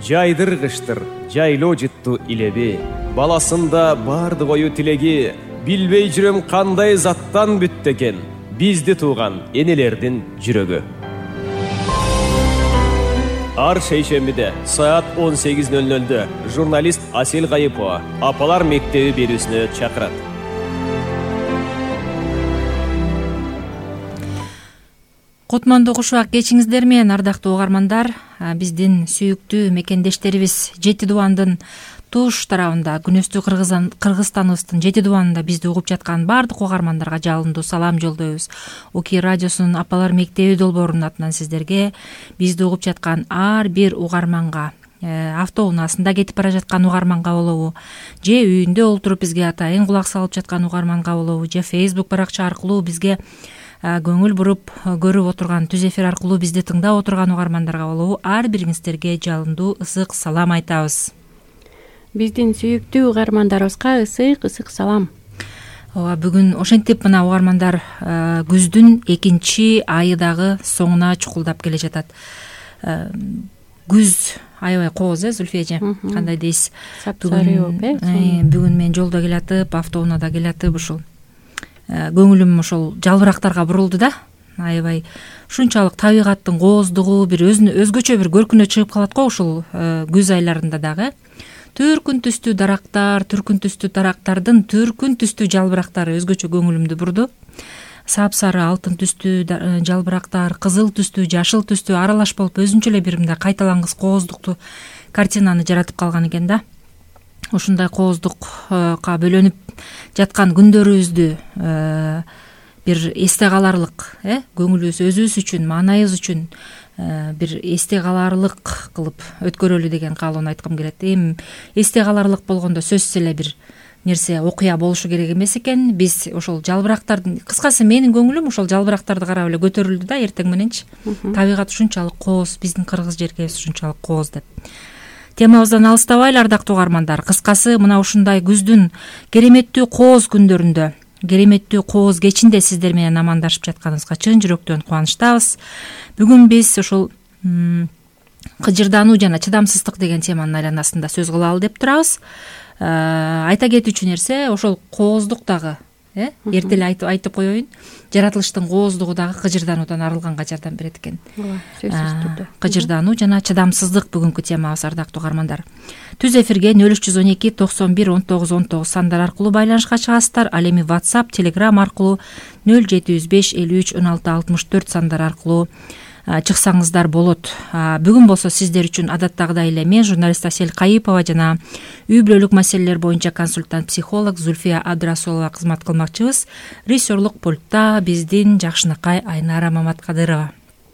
жайдыргыштыр жайлоо жытту илеби, баласында барды кою тилеги, билбей жүрөм кандай заттан бүттү экен бизди тууган энелердин жүрөгү. Ар шейшембиде саат 18:00 журналист Асел Кайыпова Апалар мектеби берүүсүнө чакырат. Кутмандуу кушубак кечиңиздер менен, ардактуу угармандар. Биздин сүйүктүү мекендештерибиз Жети Дубандын туш тарабында, күнөстүү Кыргызстаныбыздын Жети Дубанында бизди угуп жаткан баардык угармандарга жалындуу салам жолдойбуз. Уки радиосунун Апалар мектеби долбоорунун атынан сиздерге, бизди угуп жаткан ар бир угарманга, автоунаасында кетип бара жаткан угарманга болобу, же үйүндө олтуруп бизге атайын кулак салып жаткан угарманга болобу, же Facebook баракча аркылуу бизге көңүл буруп көрүп отурган, түз эфир аркылуу бизди тыңдап отурган угармандарга болобу, ар бириңиздерге жалындуу ысык салам айтабыз. Биздин сүйүктүү угармандарыбызга ысык салам. Бүгүн ошентип мына угармандар күздүн 2 айы дагы соңуна чукулдап келе жатат. Күз аябай кооз, Зүлфия эже, кандай дейсиз? Бүгүн мен жолдо келатып, автоунаада келатып, ушул көңүлүм ошол жалбырактарга бурулду да. Аябай ушунчалык табигаттын кооздугу, бир өзгөчө бир көркүнө чыгып калат го ушул күз айларында дагы. Түркүн түстүү дарактар, түркүн түстүү дарактардын түркүн түстүү жалбырактары өзгөчө көңүлүмдү бурду. Сапсары, алтын түстүү жалбырактар, кызыл түстүү, жашыл түстүү аралаш болуп өзүнчө эле бир мындай кайталангыс кооздуктуу картинаны жаратып калган экен да. Ушундай кооздукка бөлөнүп жаткан күндөрүбүздү бир эсте каларлык, көңүлүбүз өзүбүз үчүн, маанайыбыз үчүн бир эсте каларлык кылып өткөрөлү деген каалоону айткым келет. Эми эсте каларлык болгондо сөзсүз эле бир нерсе, окуя болушу керек эмес экен. Биз ошол жалбырактардын, кыскасы менин көңүлүм ошол жалбырактарды карап эле көтөрүлдү да эртең мененчи. Табигат ушунчалык кооз, биздин кыргыз жергебиз ушунчалык кооз деп. Темабыздан алыстабайлы, ардактуу угармандар. Кыскасы мына ушундай күздүн кереметтүү кооз күндөрүндө, кереметтүү кооз кечинде сиздер менен амандашып жатканыбызга чын жүрөктөн кубанычтабыз. Бүгүн биз ошол кыжырдануу жана чыдамсыздык деген теманын айланасында сөз кылалы деп турабыз. Айта кетүүчү нерсе, ошол кооздук дагы, эрте эле айтып коеюн, жаратылыштын кооздугу дагы кыжырдануудан арылганга жардам берет экен. Сөзсүз түрдө. Кыжырдануу жана чыдамсыздык бүгүнкү темабыз, ардактуу угармандар. Түз эфирге 0312 91 19 19 сандар аркылуу байланышка чыгасыздар. Ал эми WhatsApp, Telegram аркылуу 0705 53 16 64 сандар аркылуу чыксаңыздар болот. Бүгүн болсо сиздер үчүн адаттагыдай эле мен, журналист Асел Кайыпова жана үй бүлөлүк маселелер боюнча консультант психолог Зүлфия Абдрасулова кызмат кылмакчыбыз. Режиссерлук пультта биздин жакшынакай Айнара Маматкадырова.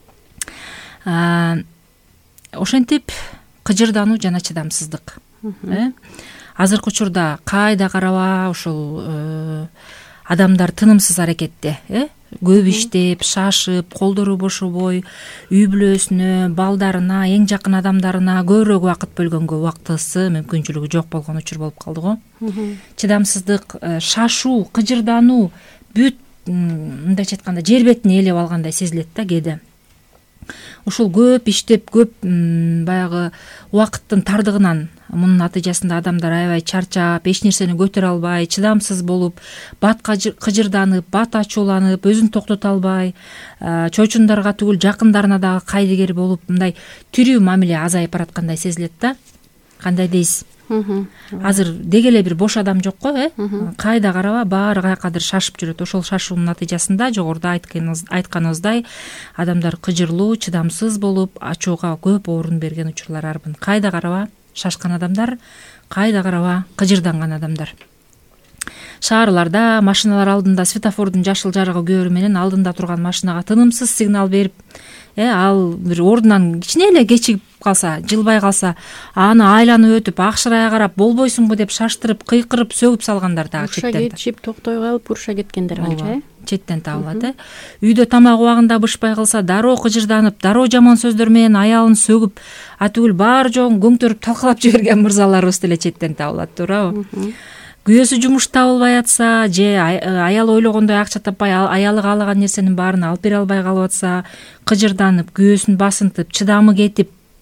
Ошентип кыжырдануу жана чыдамсыздык. Азыркы учурда кайда караба ушул адамдар тынымсыз аракетте, көп иштеп, шашып, колдору бошобой, үй бүлөсүнө, балдарына, эң жакын адамдарына көбүрөөк убакыт бөлгөнгө убактысы, мүмкүнчүлүгү жок болгон учур болуп калды го. Чыдамсыздык, шашуу, кыжырдануу бүт мындайча айтканда жер бетин ээлеп алгандай сезилет да кээде. Ушул көп иштеп, көп баягы убакыттын тардыгынан мунун натыйжасында адамдар аябай чарчап, эч нерсени көтөрө албай, чыдамсыз болуп, бат кыжырданып, бат ачууланып, өзүн токтото албай, чочундарга түгүл жакындарына дагы кайдыгер болуп, мындай тирүү мамиле азайып бараткандай сезилет да. Кандай дейсиз? Азыр деги эле бир бош адам жок го, кайда караба баары каякадыр шашып жүрөт. Ошол шашуунун натыйжасында жогоруда айтканыбыздай адамдар кыжырлуу, чыдамсыз болуп, ачууга көп орун берген учурлар арбын. Кайда караба шашкан адамдар, кайда караба кыжырданган адамдар. Шаарларда машиналар алдында светофордун жашыл жарыгы көөрү менен алдында турган машинага тынымсыз сигнал берип, ал бир ордунан кичине эле кечигип калса, жылбай калса, аны айланып өтүп, акшырая карап, болбойсуңбу деп шаштырып, кыйкырып, сөгүп салгандар дагы четтен. Урша кетишип, токтой калып, урша кеткендер канча, четтен табылат. Үйдө тамак убагында бышпай калса, дароо кыжырданып, дароо жаман сөздөр менен аялын сөгүп, атүгүл баары жогун көңтөрүп талкалап жиберген мырзаларыбыз деле четтен табылат, туурабы? Күйөөсү жумуш табылбай атса, же аял ойлогондой акча таппай, аялы каалаган нерсенин баарын алып бере албай калып атса, кыжырданып, күйөөсүн басынтып, чыдамы кетип,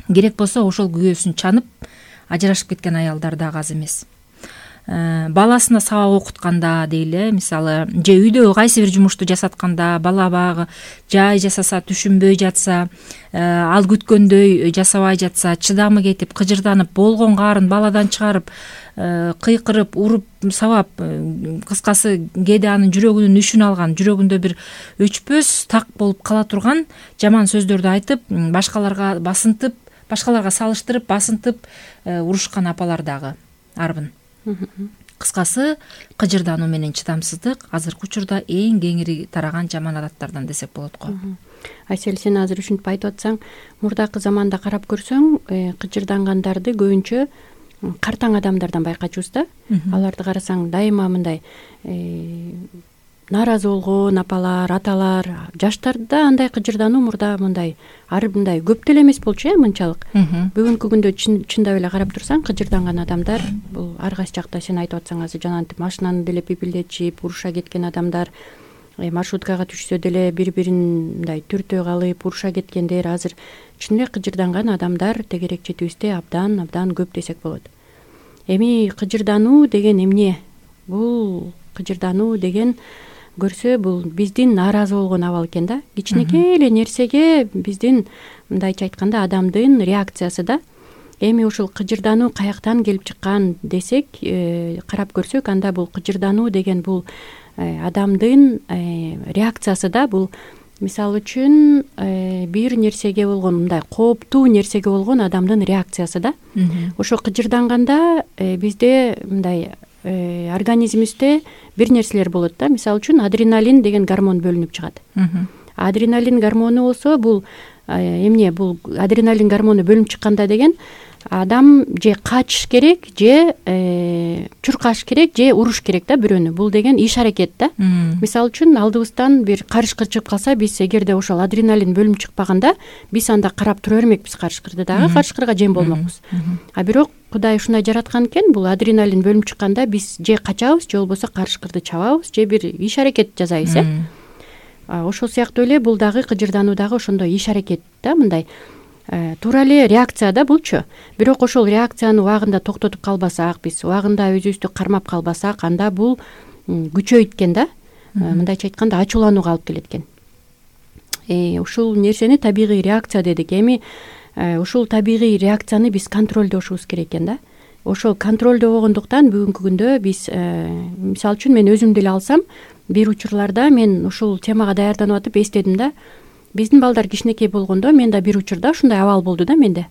керек болсо ошол күйөөсүн чанып ажырашып кеткен аялдар дагы аз эмес. Баласына сабак окутканда дейли, мисалы же үйдө кайсы бир жумушту жасатканда бала баягы жай жасаса, түшүнбөй жатса, ал күткөндөй жасабай жатса, чыдамы кетип, кыжырданып, болгон каарын баладан чыгарып, кыйкырып, уруп, сабап, кыскасы кээде анын жүрөгүнүн үшүн алган, жүрөгүндө бир өчпөс так болуп кала турган жаман сөздөрдү айтып, башкаларга басынтып, башкаларга салыштырып, басынтып урушкан апалар дагы арбын. Кыскасы, кыжырдануу менен чыдамсыздык азыркы учурда эң кеңири тараган жаман адаттардан десек болот го. Айсел, сен азыр ушинтип айтып атсаң, мурдакы заманда карап көрсөң, кыжырдангандарды көбүнчө картаң адамдардан байкачубуз да. Аларды карасаң дайыма мындай нааразы болгон апалар, аталар, жаштарда андай кыжырдануу мурда мындай көп деле эмес болчу, мынчалык. Бүгүнкү күндө чындап эле карап турсаң, кыжырданган адамдар бул ар кайсы жакта сен айтып атсаң азыр жанагынтип машинаны деле пипилдетишип, уруша кеткен адамдар, маршруткага түшсө деле бири-бирин мындай түртө калып, уруша кеткендер азыр чын эле кыжырданган адамдар тегерек четибизде абдан көп десек болот. Эми кыжырдануу деген эмне? Бул кыжырдануу деген көрсө бул биздин нааразы болгон абал экен да. Кичинекей эле нерсеге биздин мындайча айтканда адамдын реакциясы да. Эми ушул кыжырдануу каяктан келип чыккан десек, карап көрсөк, анда бул кыжырдануу деген бул адамдын реакциясы да. Бул мисалы үчүн бир нерсеге болгон мындай кооптуу нерсеге болгон адамдын реакциясы да. Ошо кыжырданганда бизде мындай организмибизде бир нерселер болот да. Мисалы үчүн адреналин деген гормон бөлүнүп чыгат. Адреналин гормону болсо бул эмне? Бул адреналин гормону бөлүнүп чыкканда деген адам же качыш керек, же чуркаш керек, же уруш керек да бирөөнү. Бул деген иш аракет да. Мисалы үчүн алдыбыздан бир карышкыр чыгып калса, биз эгерде ошол адреналин бөлүнүп чыкпаганда, биз анда карап тура бермекпиз карышкырды дагы, карышкырга жем болмокпуз. А бирок Кудай ушундай жараткан экен, бул адреналин бөлүнүп чыкканда биз же качабыз, же болбосо карышкырды чабабыз, же бир иш аракет жасайбыз, Ошол сыяктуу эле бул дагы кыжырдануу дагы ошондой иш аракет да, мындай туура эле реакция да булчу. Бирок ошол реакцияны убагында токтотуп калбасак, биз убагында өзүбүздү кармап калбасак, анда бул күчөйт экен да. Мындайча айтканда ачууланууга алып келет экен. Ушул нерсени табигый реакция дедик. Эми ушул табигый реакцияны биз контролдошубуз керек экен да. Ошол контролдобогондуктан бүгүнкү күндө биз мисалы үчүн мен өзүмдү эле алсам, бир учурларда мен ушул темага даярданып атып эстедим да. Биздин балдар кичинекей болгондо мен да бир учурда ушундай абал болду да менде.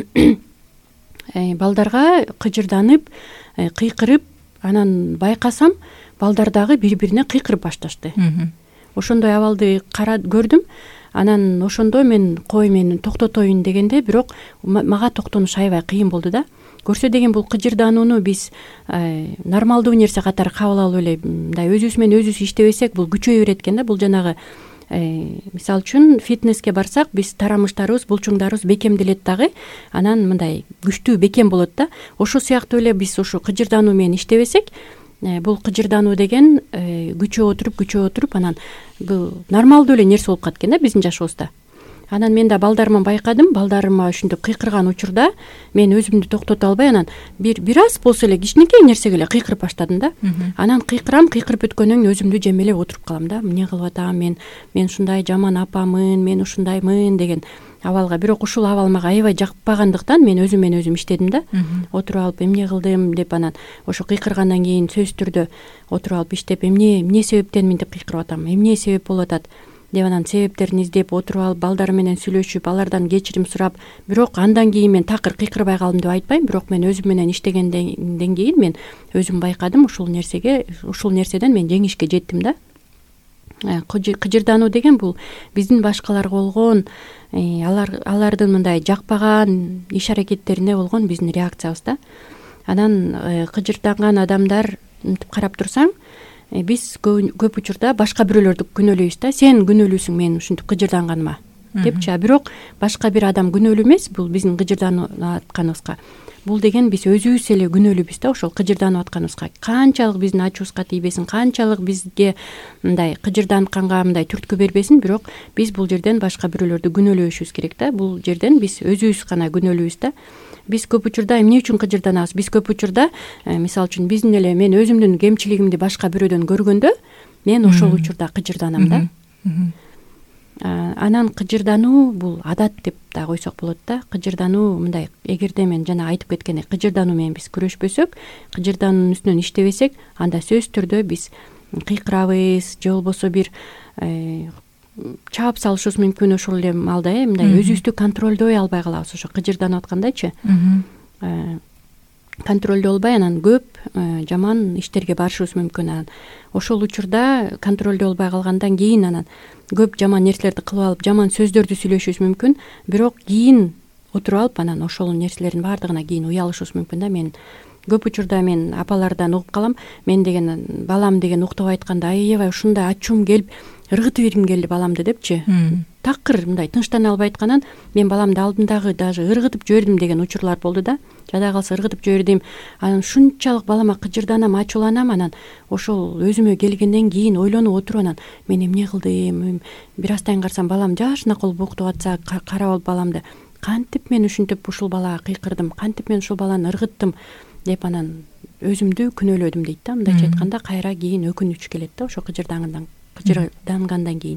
Балдарга кыжырданып, кыйкырып, анан байкасам, балдар дагы бири-бирине кыйкырып башташты. Ошондой абалды көрдүм. Анан ошондо мен токтотоюн дегенде, бирок мага токтонуш аябай кыйын болду да. Көрсө деген бул кыжырданууну биз нормалдуу нерсе катары кабыл алып эле мындай өзүбүз менен өзүбүз иштебесек, бул күчөй берет экен да. Бул жанагы мисалы үчүн фитнеске барсак, биз тарамыштарыбыз, булчуңдарыбыз бекемделет дагы, анан мындай күчтүү бекем болот да. Ошол сыяктуу эле биз ушу кыжырдануу менен иштебесек, бул кыжырдануу деген күчөп отуруп, анан нормалдуу эле нерсе болуп калат экен да биздин жашыбызда. Анан мен да балдарыман байкадым, балдарыма ушинтип кыйкырган учурда мен өзүмдү токтото албай, анан бир аз болсо эле кичинекей нерсеге эле кыйкырып баштадым да. Анан кыйкырып өткөндөн кийин өзүмдү жемелеп отуруп калам да. Эмне кылып атам мен ушундай жаман апамын, мен ушундаймын деген абалга. Бирок ушул абал мага аябай жакпагандыктан мен өзүм менен өзүм иштедим да. Отуруп алып эмне кылдым деп, анан ошо кыйкыргандан кийин сөзсүз түрдө отуруп алып иштеп, эмне себептен мынтип кыйкырып атам, эмне себеп болуп атат деп, анан себептерин издеп отуруп алып, балдарым менен сүйлөшүп, алардан кечирим сурап, бирок андан кийин мен такыр кыйкырбай калдым деп айтпайм, бирок мен өзүм менен иштегенден кийин мен өзүм байкадым, ушул нерседен мен жеңишке жеттим да. Кыжырдануу деген бул биздин башкаларга болгон алардын мындай жакпаган иш аракеттерине болгон биздин реакциябыз да. Анан кыжырданган адамдар мынтип карап турсаң, биз көп учурда башка бирөөлөрдү күнөөлөйбүз да. Сен күнөөлүүсүң мен ушинтип кыжырданганыма. депчи. А бирок башка бир адам күнөөлүү эмес бул биздин кыжырданып атканыбызга. Бул деген биз өзүбүз эле күнөөлүүбүз да ошол кыжырданып атканыбызга. Канчалык биздин ачуубузга тийбесин, канчалык бизге мындай кыжырдантканга мындай түрткү бербесин, бирок биз бул жерден башка бирөөлөрдү күнөөлөбөшүбүз керек да. Бул жерден биз өзүбүз гана күнөөлүүбүз да. Биз көп учурда эмне үчүн кыжырданабыз? Биз көп учурда мисалы үчүн биздин эле мен өзүмдүн кемчилигимди башка бирөөдөн көргөндө мен ошол учурда кыжырданам да. Анан кыжырдануу бул адат деп да койсок болот да. Кыжырдануу мындай, эгерде мен жана айтып кеткендей кыжырдануу менен биз күрөшпөсөк, кыжырдаануунун үстүнөн иштебесек, анда сөзсүз түрдө биз кыйкырабыз же болбосо бир чаап салышыбыз мүмкүн ошол эле маалда мындай өзүбүздү контролдой албай калабыз. Ошо кыжырданып аткандайчы контролдой албай анан көп жаман иштерге барышыбыз мүмкүн. Анан ошол учурда контролдой албай калгандан кийин анан көп жаман нерселерди кылып алып, жаман сөздөрдү сүйлөшүбүз мүмкүн. Бирок кийин отуруп алып анан ошол нерселердин баардыгына кийин уялышыбыз мүмкүн да. Мен көп учурда мен апалардан угуп калам. Мен деген балам деген уктап айтканда аябай ушундай ачуум келип ыргытып бергим келди баламды депчи. Такыр мындай тынчтана албай айткандан мен баламды алдымдагы даже ыргытып жибердим деген учурлар болду да. Жада калса ыргытып жибердим. Анан ушунчалык балама кыжырданам, ачууланам. Анан ошол өзүмө келгенден кийин ойлонуп отуруп анан мен эмне кылдым? Бир аздан карасам балам жашына кылып уктап атса, карап алып баламды кантип мен ушинтип ушул балага кыйкырдым, кантип мен ушул баланы ыргыттым деп анан өзүмдү күнөөлөдүм дейт да. Мындайча айтканда кайра кийин өкүнүч келет да ошо кыжырдангандан кийин.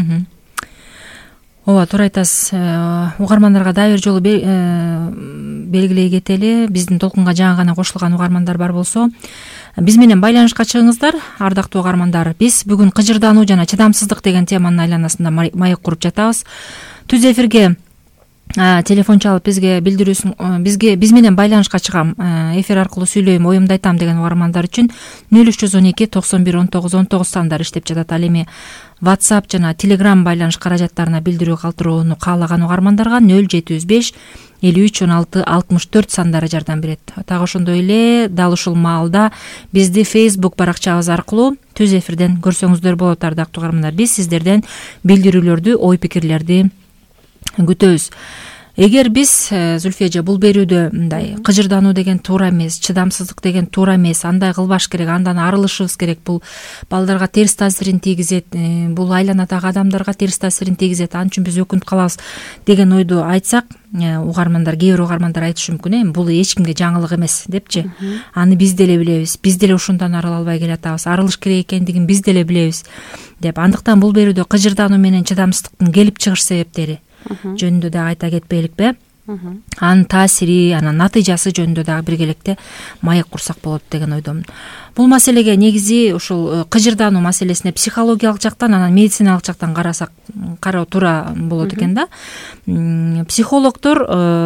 Ооба, туура айтасыз. Угармандарга дагы бир жолу белгилей кетели. Биздин толкунга жаңы гана кошулган угармандар бар болсо, биз менен байланышка чыгыңыздар, ардактуу угармандар. Биз бүгүн кыжырдануу жана чыдамсыздык деген теманын айланасында маек куруп жатабыз. Түз эфирге телефон чалып бизге билдирүүсүн, биз менен байланышка чыгам, эфир аркылуу сүйлөйм, оюмду айтам деген угармандар үчүн 0312 91 19 19 сандары иштеп жатат. Ал эми WhatsApp жана Telegram байланыш каражаттарына билдирүү калтырууну каалаган угармандарга 0705 53 16 64 сандары жардам берет. Так ошондой эле дал ушул маалда бизди Facebook баракчабыз аркылуу түз эфирден көрсөңүздөр болот, ардактуу угармандар. Биз сиздерден билдирүүлөрдү, ой пикирлерди күтөбүз. Эгер биз Зүлфия эже бул берүүдө мындай кыжырдануу деген туура эмес, чыдамсыздык деген туура эмес, андай кылбаш керек, андан арылышыбыз керек, бул балдарга терс таасирин тийгизет, бул айланадагы адамдарга терс таасирин тийгизет, ал үчүн биз өкүнүп калабыз деген ойду айтсак, угармандар, кээ бир угармандар айтышы мүмкүн, бул эч кимге жаңылык эмес депчи. Аны биз деле билебиз, биз деле ушундан арыла албай келатабыз, арылыш керек экендигин биз деле билебиз деп. Андыктан бул берүүдө кыжырдануу менен чыдамсыздыктын келип чыгыш себептери жөнүндө дагы айта кетпейликпи? Анын таасири, анын натыйжасы жөнүндө дагы биргеликте маек курсак болот деген ойдомун. Бул маселеге негизи ушул кыжырдануу маселесине психологиялык жактан, анан медициналык жактан кароо туура болот экен да. Психологдор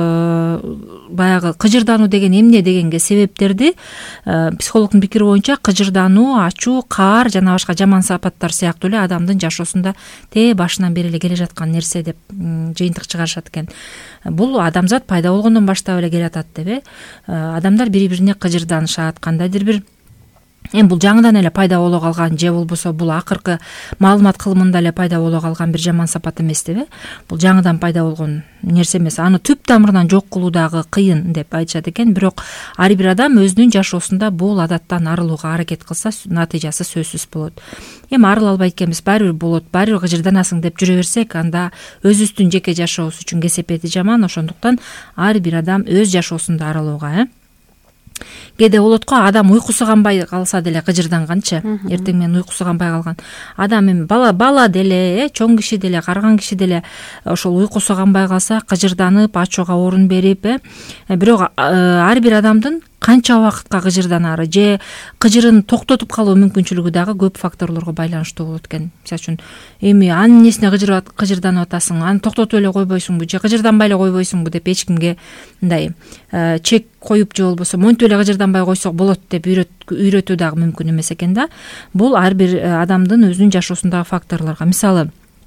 баягы кыжырдануу деген эмне дегенге себептерди психологдун пикири боюнча кыжырдануу, ачуу, каар жана башка жаман сапаттар сыяктуу эле адамдын жашоосунда башынан бери эле келе жаткан нерсе деп жыйынтык чыгарышат экен. Бул адамзат пайда болгондон баштап эле келатат деп. Адамдар бири-бирине кыжырданышат, кандайдыр бир бул жаңыдан эле пайда боло калган же болбосо бул акыркы маалымат кылымында эле пайда боло калган бир жаман сапат эмес деп. Бул жаңыдан пайда болгон нерсе эмес. Аны түп тамырынан жок кылуу дагы кыйын деп айтышат экен. Бирок ар бир адам өзүнүн жашоосунда бул адаттан арылууга аракет кылса, натыйжасы сөзсүз болот. Эми арыла албайт экенбиз, баары бир болот, баары бир кыжырданасың деп жүрө берсек, анда өзүбүздүн жеке жашообуз үчүн кесепети жаман. Ошондуктан ар бир адам өз жашоосунда арылууга кээде болот го, адам уйкусу канбай калса деле кыжырданганчы. Эртең менен уйкусу канбай калган адам, эми бала деле, чоң киши деле, карыган киши деле ошол уйкусу канбай калса кыжырданып, ачууга орун берип, бирок ар бир адамдын канча убакытка кыжырданары же кыжырын токтотуп калуу мүмкүнчүлүгү дагы көп факторлорго байланыштуу болот экен. Мисалы үчүн, эми анын несине кыжырданып атасың, аны токтотуп эле койбойсуңбу же кыжырданбай эле койбойсуңбу деп эч кимге мындай чек коюп же болбосо монтип эле кыжырданбай койсок болот деп үйрөтүү дагы мүмкүн эмес экен да. Бул ар бир адамдын өзүнүн жашоосундагы факторлорго. Мисалы,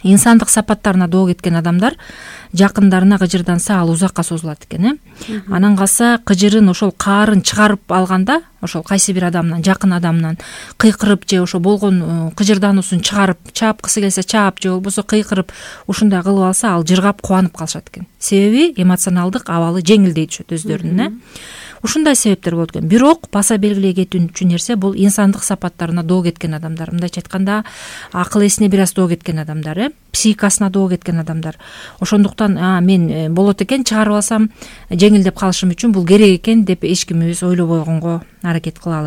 инсандык сапаттарына доо кеткен адамдар жакындарына кыжырданса ал узакка созулат экен. Анан калса кыжырын ошол каарын чыгарып алганда ошол кайсы бир адамдан, жакын адамдан кыйкырып же ошо болгон кыжырдануусун чыгарып, чаапкысы келсе чаап же болбосо кыйкырып ушундай кылып алса ал жыргап кубанып калышат экен. Себеби эмоционалдык абалы жеңилдей түшөт өздөрүнүн. Ушундай себептер болот экен. Бирок баса белгилей кетүүчү нерсе бул инсандык сапаттарына доо кеткен адамдар. Мындайча айтканда акыл эсине бир аз доо кеткен адамдар, психикасына доо кеткен адамдар. Ошондуктан мен болот экен чыгарып алсам жеңилдеп калышым үчүн бул керек экен деп эч кимибиз ойлобой койгонго аракет кылалы.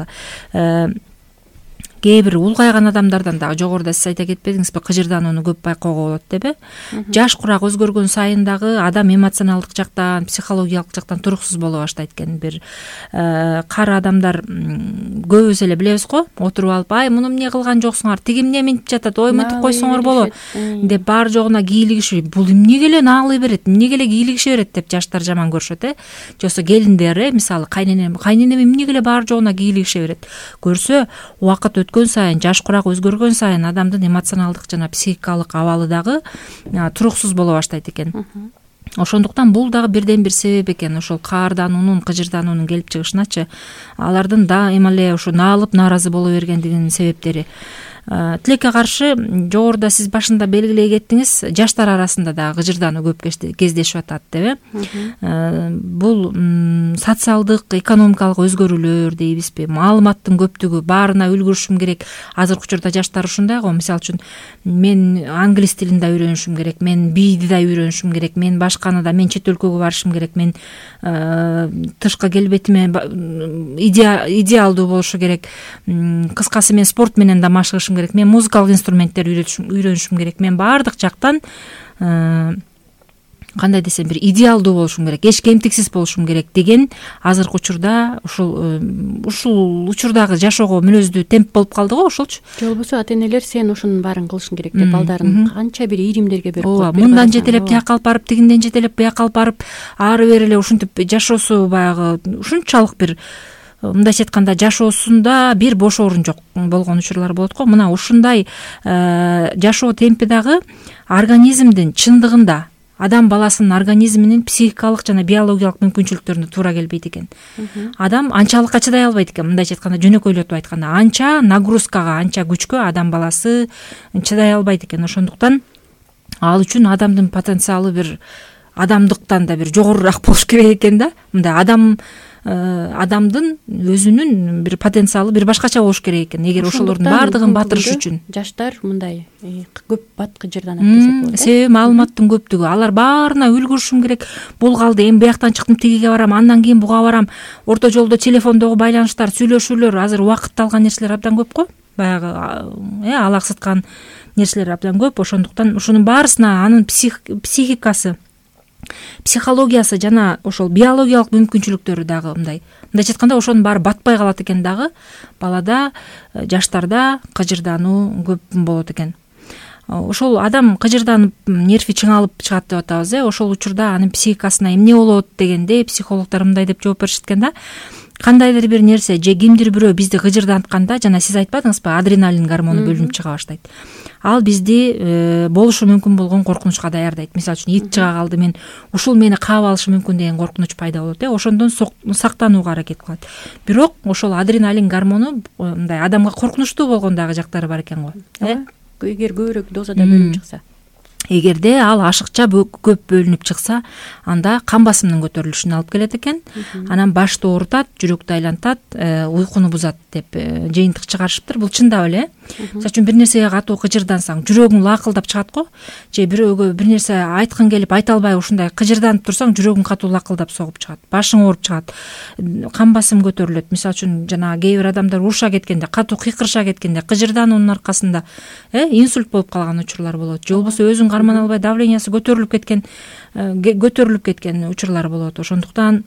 Кээ бир улгайган адамдардан дагы жогоруда сиз айта кетпедиңизби, кыжырданууну көп байкоого болот депи? Жаш курак өзгөргөн сайын дагы адам эмоционалдык жактан, психологиялык жактан туруксуз боло баштайт экен. Бир кары адамдар көбүбүз эле билебиз го, отуруп алып, ай муну эмне кылган жоксуңар, тиги эмне минтип жатат, ой мынтип койсоңор болот деп баары жогуна кийлигишип, бул эмнеге эле наалый берет, эмнеге эле кийлигише берет деп жаштар жаман көрүшөт, же болбосо келиндер, мисалы кайненем эмнеге эле баары жогуна кийлигише берет. Көрсө, убакыт өткөн сайын, жаш курак өзгөргөн сайын адамдын эмоционалдык жана психикалык абалы дагы туруксуз боло баштайт экен. Ошондуктан бул дагы бирден бир себеп экен. Ошол каардануунун, кыжырдануунун келип чыгышыначы алардын дайыма эле ошо наалып нааразы боло бергендигинин себептери. Тилекке каршы жогоруда сиз башында белгилей кеттиңиз, жаштар арасында дагы кыжырдануу көп кездешип атат деп. Бул социалдык, экономикалык өзгөрүүлөр дейбизби, маалыматтын көптүгү, баарына үлгүрүшүм керек. Азыркы учурда жаштар ушундай го. Мисалы үчүн мен англис тилин да үйрөнүшүм керек, мен бийди да үйрөнүшүм керек, мен башканы да, мен чет өлкөгө барышым керек, мен тышкы келбетиме идеалдуу болушу керек. Кыскасы мен спорт менен да машыгышым керек, мен музыкалык инструменттерди үйрөнүшүм керек, мен баардык жактан кандай десем бир идеалдуу болушум керек, эч кемтиксиз болушум керек деген азыркы учурда ушул учурдагы жашоого мүнөздүү темп болуп калды го, ошолчу. Же болбосо ата энелер сен ушунун баарын кылышың керек деп балдарын канча бир иримдерге берип коет. Мындан жетелеп тияка алып барып, тигинден жетелеп буяка алып барып, ары бери эле ушинтип жашоосу баягы ушунчалык бир мындайча айтканда жашоосунда бир бош орун жок болгон учурлар болот го. Мына ушундай жашоо темпи дагы организмдин чындыгында адам баласынын организминин психикалык жана биологиялык мүмкүнчүлүктөрүнө туура келбейт экен. Адам анчалыкка чыдай албайт экен. Мындайча айтканда, жөнөкөйлөтүп айтканда, анча нагрузкага, анча күчкө адам баласы чыдай албайт экен. Ошондуктан ал үчүн адамдын потенциалы бир адамдыктан да бир жогорураак болуш керек экен да. Мындай адамдын өзүнүн бир потенциалы бир башкача болуш керек экен. Эгер ошолордун баардыгын батырыш үчүн жаштар мындай көп бат кыжырданат десек болот. Себеби маалыматтын көптүгү, алар баарына үлгүрүшүм керек. Бул калды, эми бияктан чыктым, тигиге барам, андан кийин буга барам. Орто жолдо телефондогу байланыштар, сүйлөшүүлөр, азыр убакытты алган нерселер абдан көп го. Баягы алаксыткан нерселер абдан көп. Ошондуктан ушунун баарысына анын психикасы, психологиясы жана ошол биологиялык мүмкүнчүлүктөрү дагы мындайча айтканда ошонун баары батпай калат экен дагы. Балада, жаштарда кыжырдануу көп болот экен. Ошол адам кыжырданып, нерви чыңалып чыгат деп атабыз, ошол учурда анын психикасына эмне болот дегенде психологдор мындай деп жооп беришет экен да. Кандайдыр бир нерсе же кимдир бирөө бизди кыжырдантканда, жана сиз айтпадыңызбы, адреналин гормону бөлүнүп чыга баштайт. Ал бизди болушу мүмкүн болгон коркунучка даярдайт. Мисалы үчүн ит чыга калды, мен ушул мени каап алышы мүмкүн деген коркунуч пайда болот. Ошондон сактанууга аракет кылат. Бирок ошол адреналин гормону мындай адамга коркунучтуу болгон дагы жактары бар экен го. Эгер көбүрөөк дозада бөлүнүп чыкса. Эгерде ал ашыкча көп бөлүнүп чыкса, анда кан басымынын көтөрүлүшүнө алып келет экен. Анан башты оорутат, жүрөктү айлантат, уйкуну бузат деп жыйынтык чыгарышыптыр. Бул чындап эле. Мисалы үчүн бир нерсеге катуу кыжырдансаң, жүрөгүң лакылдап чыгат го. Же бирөөгө бир нерсе айткың келип айта албай ушундай кыжырданып турсаң, жүрөгүң катуу лакылдап согуп чыгат, башың ооруп чыгат, кан басым көтөрүлөт. Мисалы үчүн жана кээ бир адамдар уруша кеткенде, катуу кыйкырыша кеткенде, кыжырдануунун аркасында инсульт болуп калган учурлар болот. Же болбосо өзүн кармана албай давлениясы көтөрүлүп кеткен учурлар болот. Ошондуктан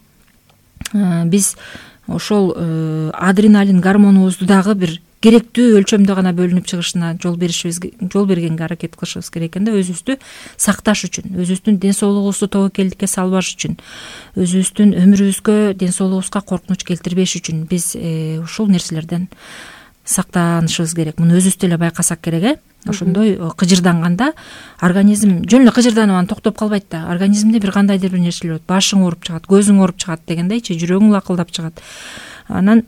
биз ошол адреналин гормонубузду дагы бир керектүү өлчөмдө гана бөлүнүп чыгышына жол бергенге аракет кылышыбыз керек экен да, өзүбүздү сакташ үчүн, өзүбүздүн ден соолугубузду тобокелдикке салбаш үчүн, өзүбүздүн өмүрүбүзгө, ден соолугубузга коркунуч келтирбеш үчүн биз ушул нерселерден сактанышыбыз керек. Муну өзүбүз деле байкасак керек. ошондой кыжырданганда организм жөн эле кыжырданып анан токтоп калбайт да, организмде бир кандайдыр бир нерселер болот, башың ооруп чыгат, көзүң ооруп чыгат дегендейчи, жүрөгүң лакылдап чыгат. Анан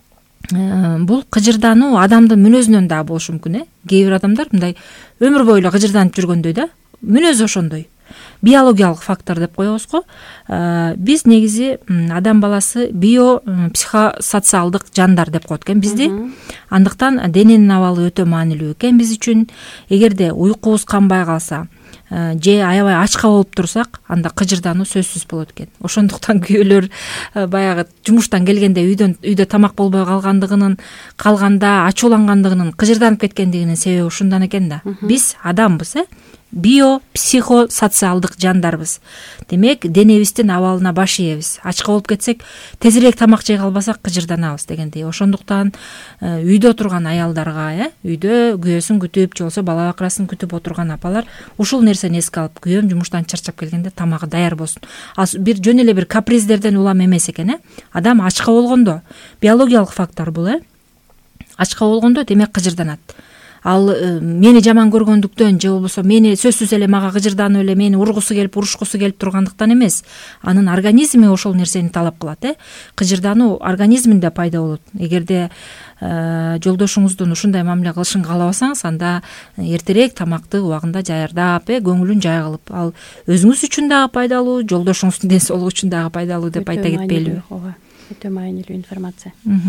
бул кыжырдануу адамдын мүнөзүнөн дагы болушу мүмкүн. Кээ бир адамдар мындай өмүр бою эле кыжырданып жүргөндөй да, мүнөзү ошондой. Биологиялык фактор деп коебуз го. Биз негизи адам баласы биопсихосоциалдык жандар деп коет экен бизди. Андыктан дененин абалы өтө маанилүү экен биз үчүн. Эгерде уйкубуз канбай калса, же аябай ачка болуп турсак, анда кыжырдануу сөзсүз болот экен. Ошондуктан күйөөлөр баягы жумуштан келгенде үйдө тамак болбой калганда ачуулангандыгынын, кыжырданып кеткендигинин себеби ушундан экен да. Биз адамбыз, биопсихосоциалдык жандарбыз. Демек, денебиздин абалына баш ийебиз. Ачка болуп кетсек, тезирээк тамак жей калбасак кыжырданабыз дегендей. Ошондуктан үйдө отурган аялдарга, үйдө күйөөсүн күтүп, же болбосо бала бакырасын күтүп отурган апалар ушул нерсени эске алып, күйөөм жумуштан чарчап келгенде тамагы даяр болсун. Бир жөн эле бир каприздерден улам эмес экен. Адам ачка болгондо, биологиялык фактор бул, ачка болгондо демек кыжырданат. Ал мени жаман көргөндүктөн, же болбосо мени сөзсүз эле мага кыжырданып эле мени урушкусу келип тургандыктан эмес. Анын организми ошол нерсени талап кылат. Кыжырдануу организминде пайда болот. Эгерде жолдошуңуздун ушундай мамиле кылышын каалабасаңыз, анда эртерээк тамакты убагында даярдап, көңүлүн жай кылып, ал өзүңүз үчүн дагы пайдалуу, жолдошуңуздун ден соолугу үчүн дагы пайдалуу деп айта кетпейлиби? Ооба, өтө маанилүү информация.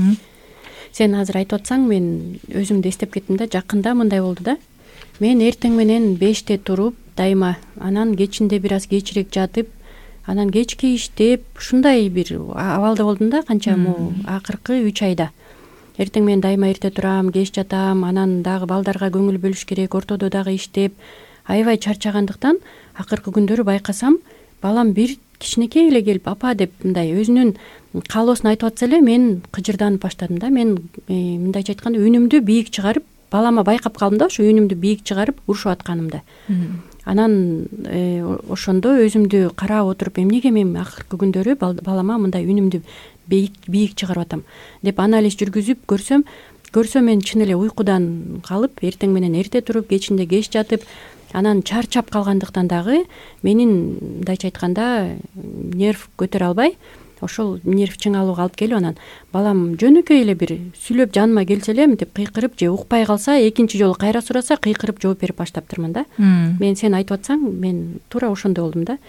Сен азыр айтып атсаң, мен өзүмдү эстеп кеттим да, жакында мындай болду да. Мен эртең менен 5-те туруп, дайыма, анан кечинде бир аз кечирээк жатып, анан кечки иштеп, ушундай бир абалда болдум да, канча акыркы 3 айда. Эртең менен дайыма эрте турам, кеч жатам, анан дагы балдарга көңүл бөлүш керек, ортодо дагы иштеп, аябай чарчагандыктан акыркы күндөрү байкасам, балам бир кичинекей эле келип, апа деп мындай өзүнүн каалоосун айтып атса эле, мен кыжырданып баштадым да. Мен мындайча айтканда үнүмдү бийик чыгарып, балама байкап калдым да, ошо үнүмдү бийик чыгарып урушуп атканымды. Анан ошондо өзүмдү карап отуруп, эмнеге мен акыркы күндөрү балама мындай үнүмдү бийик чыгарып атам деп анализ жүргүзүп көрсөм мен чын эле уйкудан калып, эртең менен эрте туруп, кечинде кеч жатып, анан чарчап калгандыктан дагы менин мындайча айтканда нерв көтөрө албай, ошол нерв чыңалууга алып келип, анан балам жөнөкөй эле бир сүйлөп жаныма келсе эле мынтип кыйкырып, же укпай калса, экинчи жолу кайра сураса кыйкырып жооп берип баштаптырмын да. Мен сен айтып атсаң, мен туура ошондой болдум да.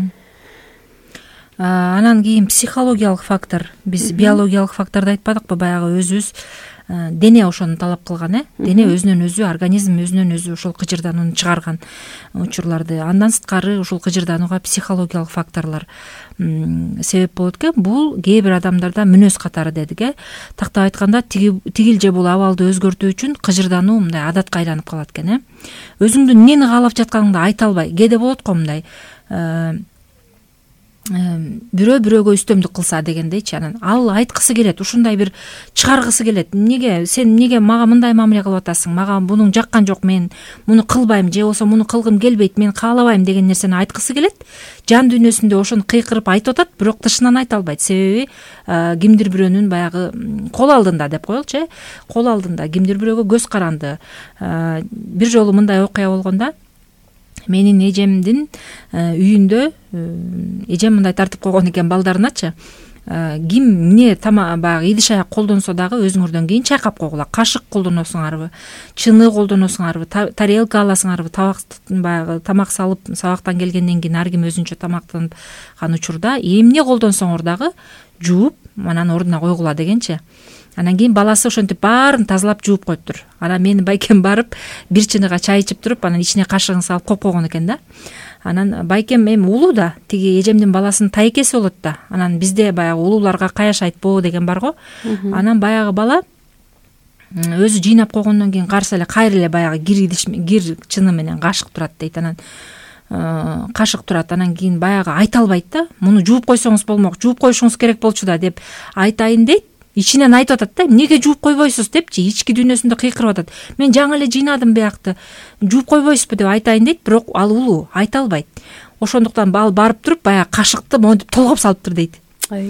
Анан кийин психологиялык фактор. Биз биологиялык факторду айтпадыкпы, баягы өзүбүз дене ошону талап кылган, дене өзүнөн өзү, организм өзүнөн өзү ошол кыжырданууну чыгарган учурларды. Андан сырткары ушул кыжырданууга психологиялык факторлор себеп болот экен. Бул кээ бир адамдарда мүнөз катары дедик, тактап айтканда тигил же бул абалды өзгөртүү үчүн кыжырдануу мындай адатка айланып калат экен. Өзүңдүн эмнени каалап жатканыңды айта албай, кээде болот го мындай бирөө бирөөгө үстөмдүк кылса дегендейчи, анан ал айткысы келет, ушундай бир чыгаргысы келет. Сен эмнеге мага мындай мамиле кылып атасың, мага мунуң жаккан жок, мен муну кылбайм, же болбосо муну кылгым келбейт, мен каалабайм деген нерсени айткысы келет. Жан дүйнөсүндө ошону кыйкырып айтып атат, бирок тышынан айта албайт. Себеби кимдир бирөөнүн баягы кол алдында деп коелучу, кол алдында кимдир бирөөгө көз каранды. Бир жолу мындай окуя болгондо, менин эжемдин үйүндө эжем мындай тартип койгон экен балдарыначы. Ким эмне баягы идиш аяк колдонсо дагы өзүңөрдөн кийин чайкап койгула. Кашык колдоносуңарбы, чыны колдоносуңарбы, тарелка аласыңарбы, баягы тамак салып, сабактан келгенден кийин ар ким өзүнчө тамактанган учурда эмне колдонсоңор дагы жууп, анан ордуна койгула дегенчи. Анан кийин баласы ошентип баарын тазалап жууп коюптур. Анан менин байкем барып, бир чыныга чай ичип туруп, анан ичине кашыгын салып коюп койгон экен да. Анан байкем эми улуу да, тиги эжемдин баласынын тайкеси болот да. Анан бизде баягы улууларга каяш айтпоо деген бар го. Анан баягы бала өзү жыйнап койгондон кийин караса эле кайра эле баягы кир чыны менен кашык турат дейт. Анан кашык турат, анан кийин баягы айта албайт да. Муну жууп койсоңуз болмок, жууп коюшуңуз керек болчу да деп айтайын дейт. Ичинен айтып атат да, эмнеге жууп койбойсуз депчи, ички дүйнөсүндө кыйкырып атат. Мен жаңы эле жыйнадым биякты, жууп койбойсузбу деп айтайын дейт, бирок ал улуу айта албайт. Ошондуктан ал барып туруп баягы кашыкты монтип толгоп салыптыр дейт.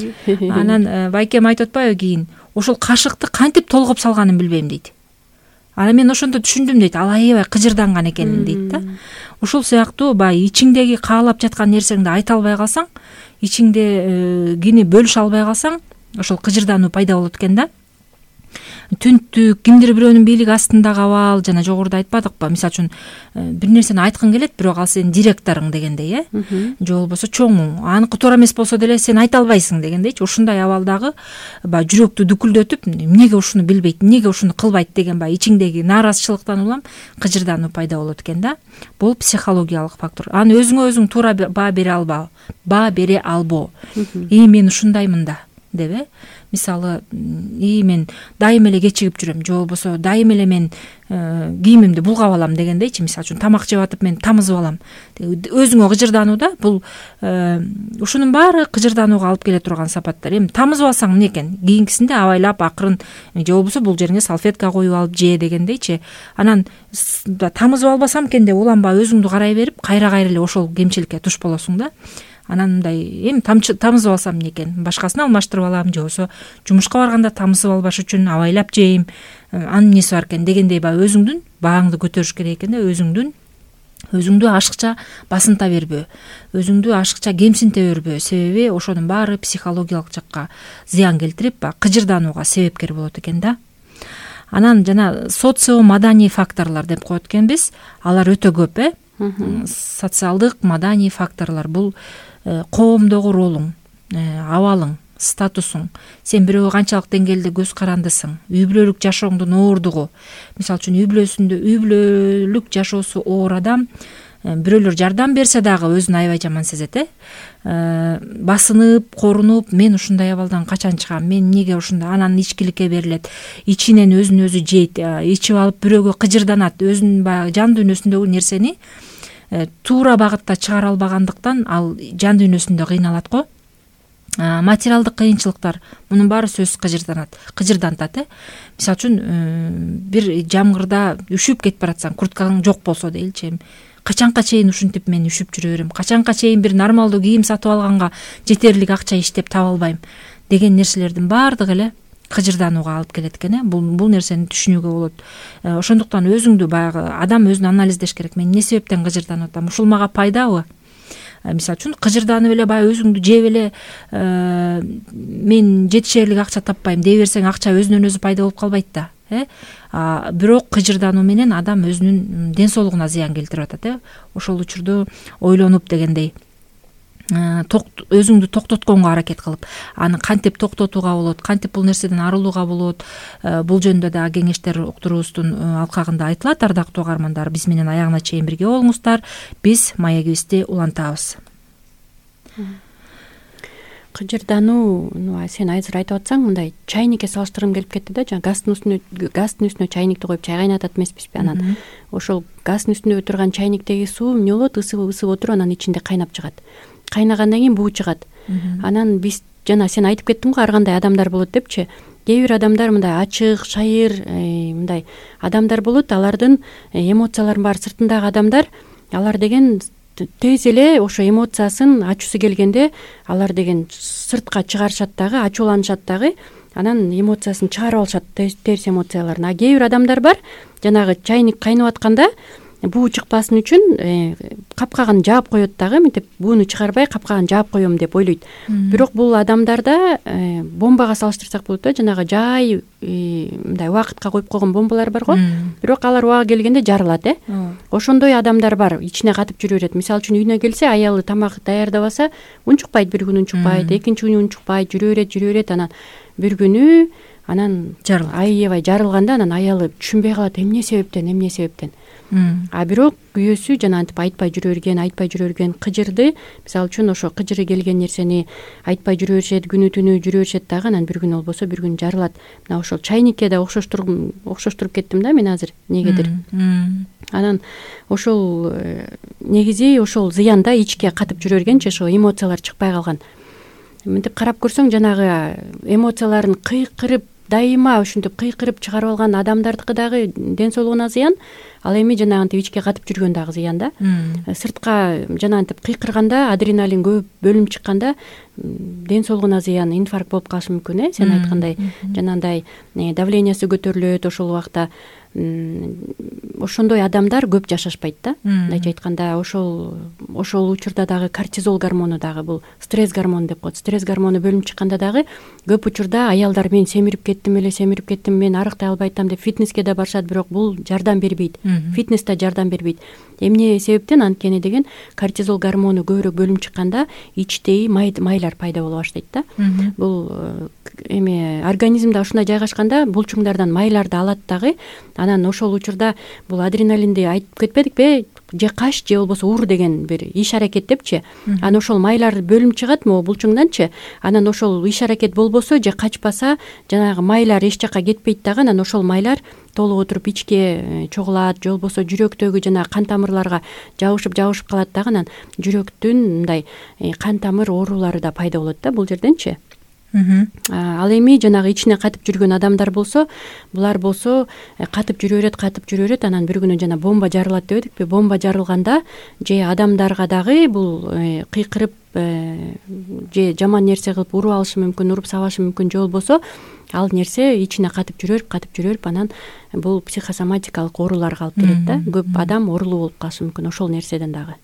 Анан байкем айтып атпайбы кийин, ошол кашыкты кантип толгоп салганын билбейм дейт. Анан мен ошондо түшүндүм дейт, ал аябай кыжырданган экенин дейт да. Ушул сыяктуу баягы ичиңдеги каалап жаткан нерсеңди айта албай калсаң, ичиңдегини бөлүшө албай калсаң, ошол кыжырдануу пайда болот экен да. Түнтүк, кимдир бирөөнүн бийлиги астындагы абал, жана жогоруда айтпадыкпы, мисалы үчүн бир нерсени айткың келет, бирок ал сенин директоруң дегендей, же болбосо чоңуң, аныкы туура эмес болсо деле сен айта албайсың дегендейчи. Ушундай абалдагы баягы жүрөктү дүкүлдөтүп, эмнеге ушуну билбейт, эмнеге ушуну кылбайт деген баягы ичиңдеги нааразычылыктан улам кыжырдануу пайда болот экен да. Бул психологиялык фактор. Аны өзүңө өзүң туура баа бере албоо. Мен ушундаймын да деп, мисалы, мен дайым эле кечигип жүрөм, же болбосо дайым эле мен кийимимди булгап алам дегендейчи. Мисалы үчүн тамак жеп атып мен тамызып алам. Өзүңө кыжырдануу да, бул ушунун баары кыжырданууга алып келе турган сапаттар. Эми тамызып алсаң эмне экен? Кийинкисинде абайлап акырын, же болбосо бул жериңе салфетка коюп алып же дегендейчи. Анан тамызып албасам экен деп уланба, өзүңдү карай берип, кайра эле ошол кемчиликке туш болосуң да. Анан мындай, эми тамызып алсам эмне экен? Башкасын алмаштырып алам, же болбосо жумушка барганда тамызып албаш үчүн абайлап жейм. Анын эмнеси бар экен дегендей баягы өзүңдүн бааңды көтөрүш керек экен да. Өзүңдү ашыкча басынта бербөө, өзүңдү ашыкча кемсинте бербөө. Себеби ошонун баары психологиялык жакка зыян келтирип, баягы кыжырданууга себепкер болот экен да. Анан жана социо маданий факторлор деп коет экенбиз. Алар өтө көп, социалдык, маданий факторлор. Бул коомдогу ролуң, абалың, статусуң, сен бирөөгө канчалык деңгээлде көз карандысың, үй бүлөлүк жашооңдун оордугу. Мисалы үчүн үй бүлөлүк жашоосу оор адам бирөөлөр жардам берсе дагы өзүн аябай жаман сезет, басынып, корунуп, мен ушундай абалдан качан чыгам, мен эмнеге ушундай, анан ичкиликке берилет, ичинен өзүн өзү жейт, ичип алып бирөөгө кыжырданат, өзүнүн баягы жан дүйнөсүндөгү нерсени туура багытта чыгара албагандыктан ал жан дүйнөсүндө кыйналат го. Материалдык кыйынчылыктар, мунун баары сөзсүз кыжырдантат. Мисалы үчүн бир жамгырда үшүп кетип баратсаң, курткаң жок болсо дейличи, качанка чейин ушинтип мен үшүп жүрө берем, качанка чейин бир нормалдуу кийим сатып алганга жетерлик акча иштеп таба албайм деген нерселердин баардыгы эле кыжырданууга алып келет экен. Бул нерсени түшүнүүгө болот. Ошондуктан өзүңдү баягы адам өзүн анализдеш керек. Мен эмне себептен кыжырданып атам? Ушул мага пайдабы? Мисалы үчүн кыжырданып эле баягы өзүңдү жеп эле мен жетишерлик акча таппайм дей берсең, акча өзүнөн өзү пайда болуп калбайт да. Бирок кыжырдануу менен адам өзүнүн ден соолугуна зыян келтирип атат. Ошол учурда ойлонуп дегендей өзүңдү токтотконго аракет кылып, аны кантип токтотууга болот, кантип бул нерседен арылууга болот, бул жөнүндө дагы кеңештер уктуруубуздун алкагында айтылат. Ардактуу угармандар, биз менен аягына чейин бирге болуңуздар. Биз маегибизди улантабыз. Кыжырдануу, сен азыр айтып атсаң, мындай чайникке салыштыргым келип кетти да. Жана газдын үстүнө чайникти коюп чай кайнатат эмеспизби? Анан ошол газдын үстүндө турган чайниктеги суу эмне болот? Ысып отуруп, анан ичинде кайнап чыгат. Кайнагандан кийин буу чыгат. Анан биз жана сен айтып кеттиң го, ар кандай адамдар болот депчи. Кээ бир адамдар мындай ачык, шайыр, мындай адамдар болот. Алардын эмоцияларын баары сыртындагы адамдар, алар деген тез эле ошо эмоциясын ачуусу келгенде алар деген сыртка чыгарышат дагы, ачууланышат дагы, анан эмоциясын чыгарып алышат, терс эмоцияларын. А кээ бир адамдар бар, жанагы чайник кайнап атканда буу чыкпасын үчүн капкагын жаап коет дагы, мынтип бууну чыгарбай капкагын жаап коем деп ойлойт. Бирок бул адамдарда бомбага салыштырсак болот да, жанагы жай мындай убакытка коюп койгон бомбалар бар го, бирок алар убагы келгенде жарылат. Ошондой адамдар бар, ичине катып жүрө берет. Мисалы үчүн үйүнө келсе, аялы тамак даярдабаса, унчукпайт, бир күн унчукпайт, экинчи күнү унчукпайт, жүрө берет, анан бир күнү анан аябай жарылганда анан аялы түшүнбөй калат, эмне себептен. А бирок күйөөсү жана антип айтпай жүрө берген кыжырды, мисалы үчүн ошо кыжыры келген нерсени айтпай жүрө беришет, күнү түнү жүрө беришет дагы, анан бир күн болбосо бир күн жарылат. Мына ошол чайникке да окшоштуруп кеттим да мен азыр негедир. Анан ошол негизи ошол зыянда ичке катып жүрө бергенчи, ошо эмоциялар чыкпай калган. Мынтип карап көрсөң, жанагы эмоцияларын кыйкырып, дайыма ушинтип кыйкырып чыгарып алган адамдардыкы дагы ден соолугуна зыян, ал эми жанагынтип ичке катып жүргөн дагы зыян да. Сыртка жанагынтип кыйкырганда адреналин көп бөлүнүп чыкканда ден соолугуна зыян, инфаркт болуп калышы мүмкүн. Сен айткандай жанагындай давлениясы көтөрүлөт ошол убакта. Ошондой адамдар көп жашашпайт да. Мындайча айтканда ошол учурда дагы кортизол гормону дагы бул стресс гормону деп коет. Стресс гормону бөлүнүп чыкканда дагы көп учурда аялдар мен семирип кеттим, мен арыктай албай атам деп фитнеске да барышат, бирок бул жардам бербейт. Фитнес да жардам бербейт. Эмне себептен? Анткени деген кортизол гормону көбүрөөк бөлүнүп чыкканда ичтеги майлар пайда боло баштайт да. Бул организмде ушундай жайгашканда булчуңдардан майларды алат дагы. Анан ошол учурда бул адреналинди айтып кетпедикпи? Же каш же болбосо ур деген бир иш аракет депчи. Анан ошол майлар бөлүнүп чыгат могу булчуңданчы. Анан ошол иш аракет болбосо же качпаса, жанагы майлар эч жакка кетпейт дагы. Анан ошол майлар толуп отуруп ичке чогулат, же болбосо жүрөктөгү жана кан тамырларга жабышып калат дагы. Анан жүрөктүн мындай кан тамыр оорулары да пайда болот да бул жерденчи. Ал эми жанагы ичине катып жүргөн адамдар болсо, булар болсо катып жүрө берет, анан бир күнү жана бомба жарылат дебедикпи? Бомба жарылганда же адамдарга дагы бул кыйкырып же жаман нерсе кылып уруп алышы мүмкүн, уруп сабашы мүмкүн, же болбосо ал нерсе ичине катып жүрө берип, анан бул психосоматикалык ооруларга алып келет да. Көп адам оорулуу болуп калышы мүмкүн ошол нерседен дагы.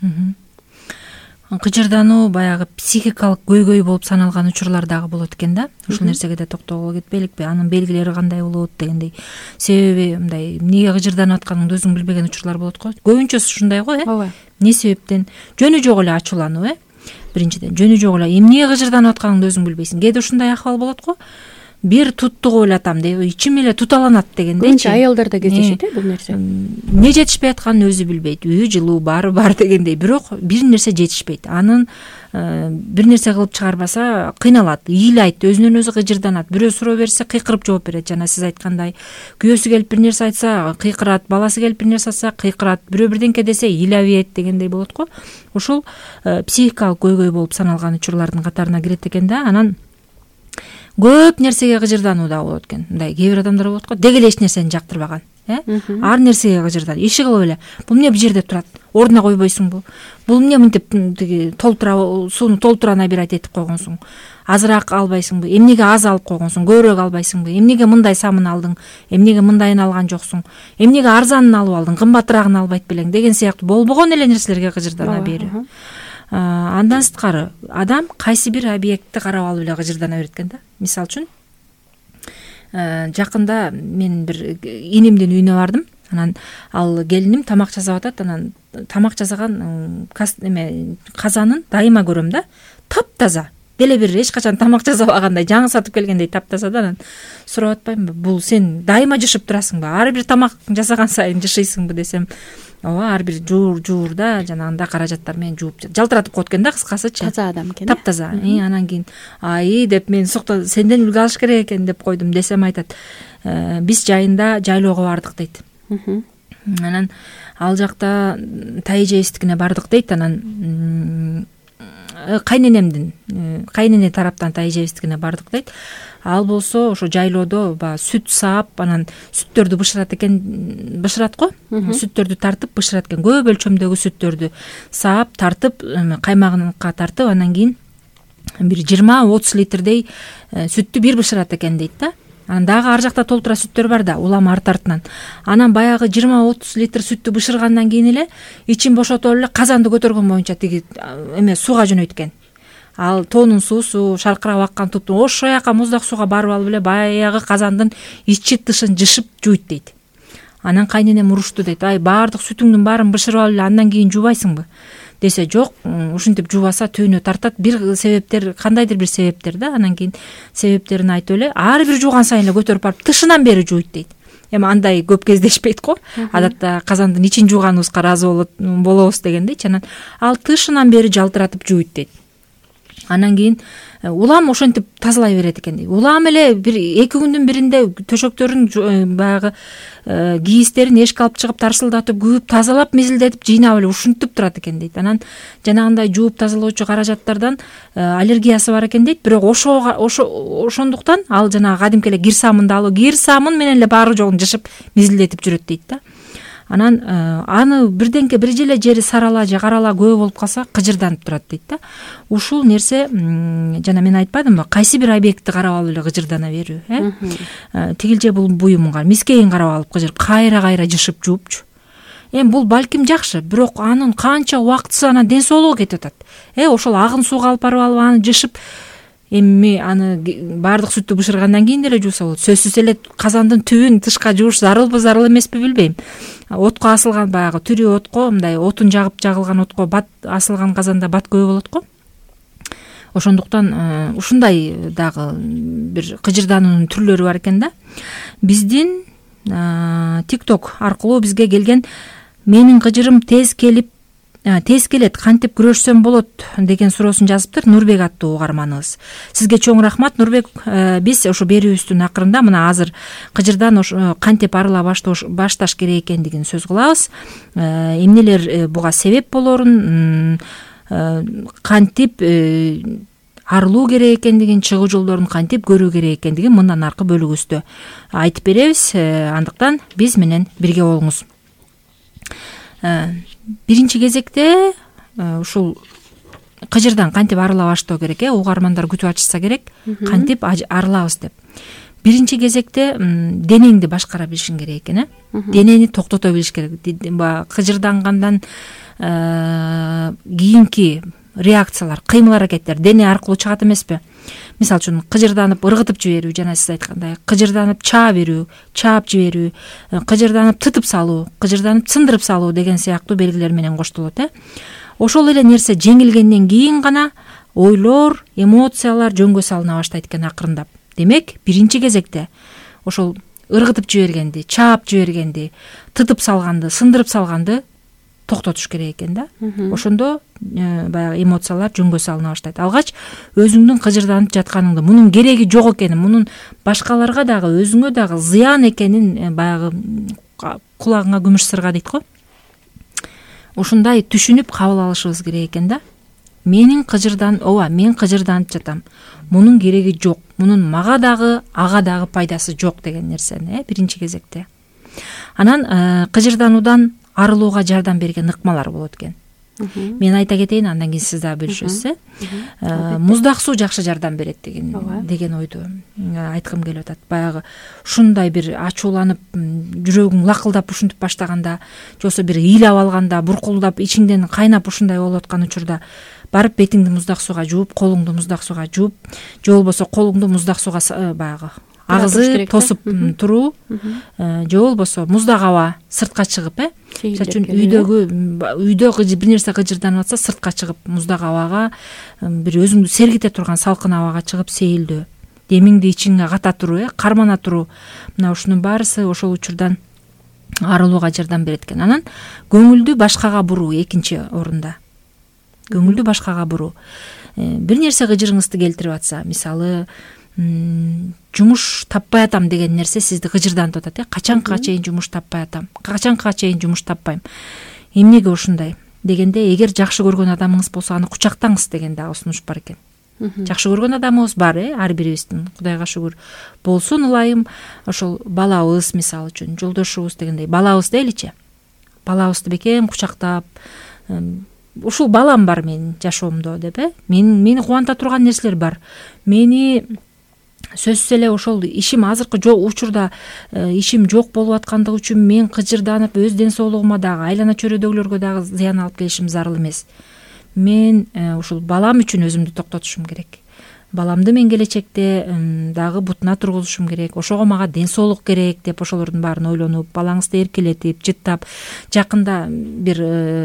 Кыжырдануу баягы психикалык көйгөй болуп саналган учурлар дагы болот экен да. Ушул нерсеге да токтолго кетпейликпи? Анын белгилери кандай болот дегендей. Себеби мындай эмнеге кыжырданып атканыңды өзүң билбеген учурлар болот го. Көбүнчөсү ушундай го, Ооба. Эмне себептен? Жөнү жок эле ачуулануу, Биринчиден, жөнү жок эле эмнеге кыжырданып атканыңды өзүң билбейсиң. Кээде ушундай акыбал болот го. Бир туттугуп эле атам деп, ичим эле туталанат дегендейчи. Аялдарда кездешет бул нерсе. Эмне жетишпей атканын өзү билбейт. Үй жылуу бар дегендей, бирок бир нерсе жетишпейт. Анын бир нерсе кылып чыгарбаса кыйналат, ыйлайт, өзүнөн өзү кыжырданат. Бирөө суроо берсе кыйкырып жооп берет. Жана сиз айткандай, күйөөсү келип бир нерсе айтса кыйкырат, баласы келип бир нерсе айтса кыйкырат, бирөө бирдеңке десе ыйлай дегендей болот го. Ошол психикалык көйгөй болуп саналган учурлардын катарына кирет экен да. Анан көп нерсеге кыжырдануу да болот экен. Мындай кээ бир адамдар болот го, деги эле эч нерсени жактырбаган, ар нерсеге кыжырдан. Иши кылып эле, бул эмне бул жерде турат? Ордуна койбойсуңбу? Бул эмне мынтип тиги сууну толтурана бир этип койгонсуң? Азыраак албайсыңбы? Эмнеге аз алып койгонсуң? Көбүрөөк албайсыңбы? Эмнеге мындай самын алдың? Эмнеге мындайын алган жоксуң? Эмнеге арзанын алып алдың? Кымбатыраагын албайт белең деген сыяктуу болбогон эле нерселерге кыжырдана берүү. Андан сырткары адам кайсы бир объектти карап алып эле кыжырдана берет экен да. Мисалы үчүн жакында мен бир инемдин үйүнө бардым. Анан ал келиним тамак жасап атат. Анан тамак жасаган казанын дайыма көрөм да. Таптаза. Деле бир эч качан тамак жасабагандай, жаңы сатып келгендей таптаза да. Анан сурап атпаймынбы? Бул сен дайыма жышып турасыңбы? Ар бир тамак жасаган сайын жышыйсыңбы десем, ооба, ар бир жуурда жанагында каражаттар менен жууп жалтыратып коет экен да, кыскасычы. Таза адам экен. Таптаза. Анан кийин деп мен сенден үлгү алыш керек экен деп койдум десем айтат, биз жайында жайлоого бардык дейт. Анан ал жакта тайжебиздикине бардык дейт. Анан кайнене тараптан тайжебиздикине бардык дейт. Ал болсо ошо жайлоодо сүт саап, анан сүттөрдү бышырат го. Сүттөрдү тартып бышырат экен. Көп өлчөмдөгү сүттөрдү саап, тартып, каймагынка тартып, анан кийин бир 20-30 литрдей сүттү бир бышырат экен дейт да. Анан дагы ар жакта толтура сүттөр бар да, улам арты артынан. Анан баягы 20-30 литр сүттү бышыргандан кийин эле ичин бошотуп эле казанды көтөргөн боюнча тиги сууга жөнөйт экен. Ал тоонун суусу, шаркырап аккан тупту ошо жака муздак сууга барып алып эле баягы казандын ичи тышын жышып жуйт дейт. Анан кайненем урушту дейт. Баардык сүтүңдүн баарын бышырып алып эле андан кийин жуубайсыңбы? Десе жок, ушинтип жуубаса түйүнө тартат. Бир себептер, кандайдыр бир себептер да. Анан кийин себептерин айтып эле ар бир жууган сайын эле көтөрүп барып тышынан бери жуйт дейт. Эми андай көп кездешпейт го. Адатта казандын ичин жууганыбызга ыраазы болобуз дегендейчи. Анан ал тышынан бери жалтыратып жуйт дейт. Анан кийин улам ошентип тазалай берет экен дейт. Улам эле бир 2 күндүн биринде төшөктөрүн баягы кийистерин эшикке алып чыгып тарсылдатып, күйүп, тазалап, мизилдетип, жыйнап эле ушинтип турат экен дейт. Анан жанагындай жууп тазалоочу каражаттардан аллергиясы бар экен дейт. Бирок ошондуктан ал жанагы кадимки эле кир самынды алып, кир самын менен эле баары жогун жышып, мизилдетип жүрөт дейт да. Анан аны бир желе жери сарала же карала көп болуп калса кыжырданып турат дейт да. Ушул нерсе жана мен айтпадымбы, кайсы бир объектти карап алып эле кыжырдана берүү, тигил же бул буюмга мискейин карап алып кыжырып кайра жышып жуупчу. Эми бул балким жакшы, бирок анын канча убактысы анан ден соолугу кетип атат. Ошол агын сууга алып барып аны жышып, эми аны баардык сүттү бышыргандан кийин деле жууса болот. Сөзсүз эле казандын түбүн тышка жууш зарылбы зарыл эмеспи билбейм. Отко асылган баягы түрү отко, мындай отун жагып жагылган отко бат асылган казанда бат көп болот го. Ошондуктан ушундай дагы бир кыжырдануунун түрлөрү бар экен да. Биздин TikTok аркылуу бизге келген менин кыжырым тез келет, кантип күрөшсөм болот деген суроосун жазыптыр Нурбек аттуу угарманыбыз. Сизге чоң рахмат Нурбек. Биз ошо берүүбүздүн акырында мына азыр кыжырдан кантип арыла башташ керек экендигин сөз кылабыз. Эмнелер буга себеп болорун, кантип арылуу керек экендигин, чыгуу жолдорун кантип көрүү керек экендигин мындан аркы бөлүгүбүздө айтып беребиз. Андыктан биз менен бирге болуңуз. Биринчи кезекте ушул кыжырдан кантип арыла баштоо керек, угармандар күтүп ачышса керек, кантип арылабыз деп. Биринчи кезекте денеңди башкара билишиң керек экен, денени токтото билиш керек. Кыжырдангандан кийинки реакциялар, кыймыл аракеттер дене аркылуу чыгат эмеспи? Мисалы үчүн кыжырданып ыргытып жиберүү, жана сиз айткандай, кыжырданып чаа берүү, чаап жиберүү, кыжырданып тытып салуу, кыжырданып сындырып салуу деген сыяктуу белгилер менен коштолот. Ошол эле нерсе жеңилгенден кийин гана ойлор, эмоциялар жөнгө салына баштайт экен акырындап. Демек, биринчи кезекте ошол ыргытып жибергенди, чаап жибергенди, тытып салганды, сындырып салганды токтотуш керек экен да. Ошондо баягы эмоциялар жөнгө салына баштайт. Алгач өзүңдүн кыжырданып жатканыңды, мунун кереги жок экенин, мунун башкаларга дагы, өзүңө дагы зыян экенин баягы кулагыңа күмүш сырга дейт го. Ушундай түшүнүп кабыл алышыбыз керек экен да. Мен кыжырданып жатам. Мунун кереги жок. Мунун мага дагы, ага дагы пайдасы жок деген нерсени биринчи кезекте. Анан кыжырдануудан арылууга жардам берген ыкмалар болот экен. Мен айта кетейин, андан кийин сиз дагы бөлүшөсүз. Муздак суу жакшы жардам берет деген ойду айткым келип атат. Баягы ушундай бир ачууланып, жүрөгүң лакылдап ушинтип баштаганда, же болбосо бир ыйлап алганда, буркулдап, ичиңден кайнап ушундай болуп аткан учурда барып бетиңди муздак сууга жууп, колуңду муздак сууга жууп, же болбосо колуңду муздак сууга баягы агызып тосуп туруу, же болбосо муздак аба сыртка чыгып, мисалы үчүн үйдө бир нерсе кыжырданып атса, сыртка чыгып муздак абага, бир өзүңдү сергите турган салкын абага чыгып сейилдөө, демиңди ичиңе ката туруу, кармана туруу, мына ушунун баарысы ошол учурдан арылууга жардам берет экен. Анан көңүлдү башкага буруу экинчи орунда. Көңүлдү башкага буруу. Бир нерсе кыжырыңызды келтирип атса, мисалы жумуш таппай атам деген нерсе сизди кыжырдантып атат. Качанга чейин жумуш таппай атам, качанга чейин жумуш таппайм, эмнеге ушундай дегенде, эгер жакшы көргөн адамыңыз болсо аны кучактаңыз деген дагы сунуш бар экен. Жакшы көргөн адамыбыз бар, ар бирибиздин, Кудайга шүгүр. Болсун ылайым, ошол балабыз мисалы үчүн, жолдошубуз дегендей, балабыз дейличи. Балабызды бекем кучактап, ушул балам бар менин жашоомдо деп, мени кубанта турган нерселер бар. Мени сөзсүз эле ошол ишим азыркы учурда ишим жок болуп аткандыгы үчүн мен кыжырданып, өз ден соолугума дагы, айлана чөйрөдөгүлөргө дагы зыян алып келишим зарыл эмес. Мен ушул балам үчүн өзүмдү токтотушум керек. Баламды мен келечекте дагы бутуна тургузушум керек. Ошого мага ден соолук керек деп ошолордун баарын ойлонуп, балаңызды эркелетип, жыттап, жакында бир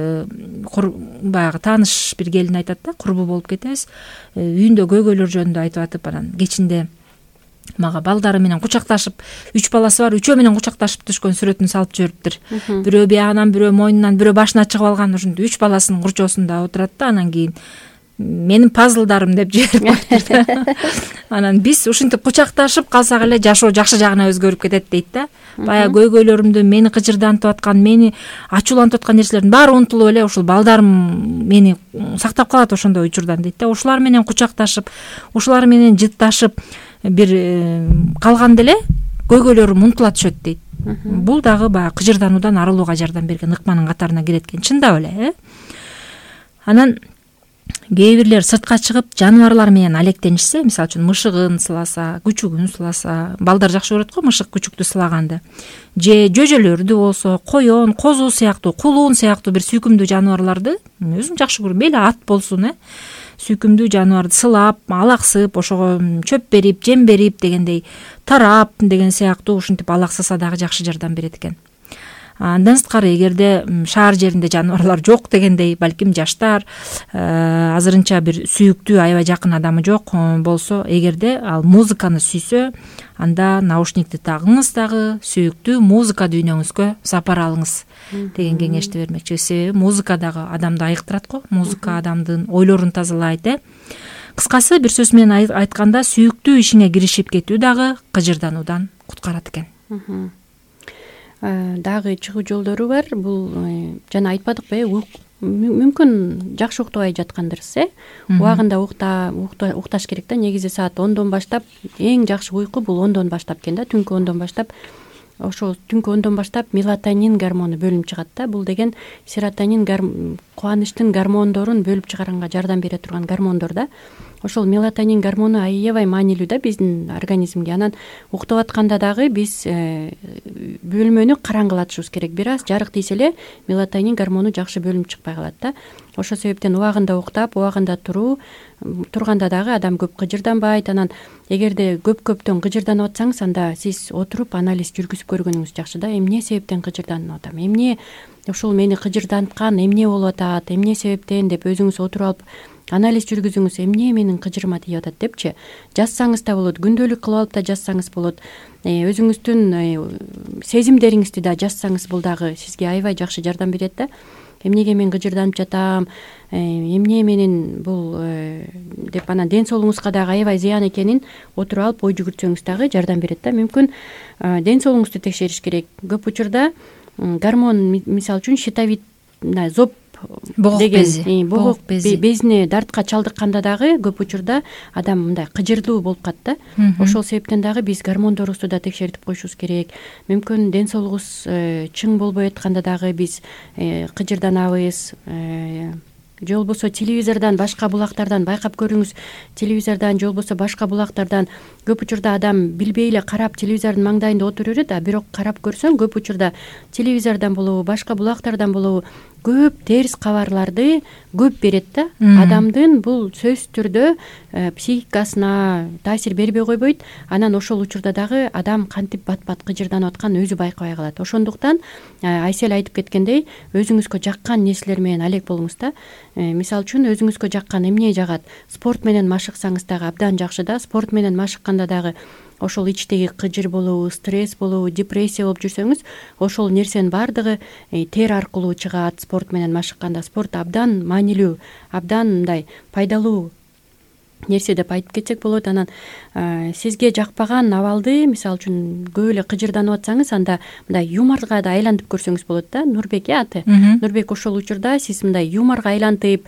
баягы тааныш бир келин айтат да, курбу болуп кетебиз. Үйүндө көйгөйлөр жөнүндө айтып атып, анан кечинде мага балдары менен кучакташып, 3 баласы бар, 3өө менен кучакташып түшкөн сүрөтүн салып жибериптир. Бирөө биягынан, бирөө мойнунан, бирөө башына чыгып алган, ушинтип 3 баласынын курчоосунда отурат да, анан кийин менин пазлдарым деп жиберип коюптур. Анан биз ушинтип кучакташып калсак эле жашоо жакшы жагына өзгөрүп кетет дейт да. Баягы көйгөйлөрүмдү, мени кыжырдантып аткан, мени ачуулантып аткан нерселердин баары унутулуп эле ушул балдарым мени сактап калат ошондой учурдан дейт да. Ушулар менен кучакташып, ушулар менен жытташып бир калганда эле көйгөйлөрүм унутула түшөт дейт. Бул дагы баягы кыжырдануудан арылууга жардам берген ыкманын катарына кирет экен, чындап эле. Анан кээ бирлер сыртка чыгып жаныбарлар менен алектенишсе, мисалы үчүн мышыгын сыласа, күчүгүн сыласа, балдар жакшы көрөт го мышык күчүктү сылаганды. Же жөжөлөрдү болсо, койон, козу сыяктуу, кулуун сыяктуу бир сүйкүмдүү жаныбарларды өзүм жакшы көрөм. Мейли ат болсун, сүйкүмдүү жаныбарды сылап, алаксып, ошого чөп берип, жем берип дегендей, тарап деген сыяктуу ушинтип алаксаса дагы жакшы жардам берет экен. Андан сырткары эгерде шаар жеринде жаныбарлар жок дегендей, балким жаштар азырынча бир сүйүктүү аябай жакын адамы жок болсо, эгерде ал музыканы сүйсө, анда наушникти тагыңыз дагы, сүйүктүү музыка дүйнөңүзгө сапар алыңыз деген кеңешти бермекчи. Себеби музыка дагы адамды айыктырат го, музыка адамдын ойлорун тазалайт. Кыскасы бир сөз менен айтканда, сүйүктүү ишиңе киришип кетүү дагы кыжырдануудан куткарат экен. Дагы чыгуу жолдору бар. Бул жана айтпадыкпы, мүмкүн жакшы уктабай жаткандырсыз, убагында укташ керек да. Негизи саат 10дон баштап эң жакшы уйку бул 10дон баштап экен да, түнкү 10дон баштап. Ошол түнкү 10дон баштап мелатонин гормону бөлүнүп чыгат да. Бул деген серотонин кубанычтын гормондорун бөлүп чыгаранга жардам бере турган гормондор да. Ошол мелатонин гормону аябай маанилүү да биздин организмге. Анан уктап атканда дагы биз бөлмөнү караңгылатышыбыз керек. Бир аз жарык тийсе эле мелатонин гормону жакшы бөлүнүп чыкпай калат да. Ошол себептен убагында уктап, убагында турганда дагы адам көп кыжырданбайт. Анан эгерде көптөн кыжырданып атсаңыз, анда сиз отуруп анализ жүргүзүп көргөнүңүз жакшы да. Эмне себептен кыжырданып атам? Эмне ушул мени кыжырданткан, эмне болуп атат? Эмне себептен деп өзүңүз отуруп алып анализ жүргүзүңүз, эмне менин кыжырыма тийип атат депчи. Жазсаңыз да болот, күндөлүк кылып алып да жазсаңыз болот. Өзүңүздүн сезимдериңизди да жазсаңыз, бул дагы сизге аябай жакшы жардам берет да. Эмнеге мен кыжырданып жатам, эмне менин бул деп анан ден соолугуңузга дагы аябай зыян экенин отуруп алып ой жүгүртсөңүз дагы жардам берет да. Мүмкүн ден соолугуңузду текшериш керек. Көп учурда гормон, мисалы үчүн щитовид, зоб богок безине дартка чалдыкканда дагы көп учурда адам мындай кыжырдуу болуп калат да. Ошол себептен дагы биз гормондорубузду да текшертип коюшубуз керек. Мүмкүн ден соолугубуз чың болбой атканда дагы биз кыжырданабыз. Же болбосо телевизордон, башка булактардан байкап көрүңүз. Телевизордон же болбосо башка булактардан көп учурда адам билбей эле карап телевизордун маңдайында отура берет, бирок карап көрсөң көп учурда телевизордон болобу, башка булактардан болобу көп терс кабарларды көп берет да. Адамдын бул сөзсүз түрдө психикасына таасир бербей койбойт. Анан ошол учурда дагы адам кантип бат-бат кыжырданып атканын өзү байкабай калат. Ошондуктан Айсел айтып кеткендей, өзүңүзгө жаккан нерселер менен алек болуңуз да. Мисалы үчүн өзүңүзгө жаккан эмне жагат? Спорт менен машыксаңыз дагы абдан жакшы да. Спорт менен машыкканда дагы ошол ичтеги кыжыр болобу, стресс болобу, депрессия болуп жүрсөңүз, ошол нерсенин баардыгы тер аркылуу чыгат. Спорт менен машыкканда спорт абдан маанилүү, абдан мындай пайдалуу нерсе деп айтып кетсек болот. Анан сизге жакпаган абалды, мисалы үчүн көп эле кыжырданып атсаңыз, анда мындай юморго да айлантып көрсөңүз болот да. Нурбек аты. Нурбек ошол учурда сиз мындай юморго айлантып,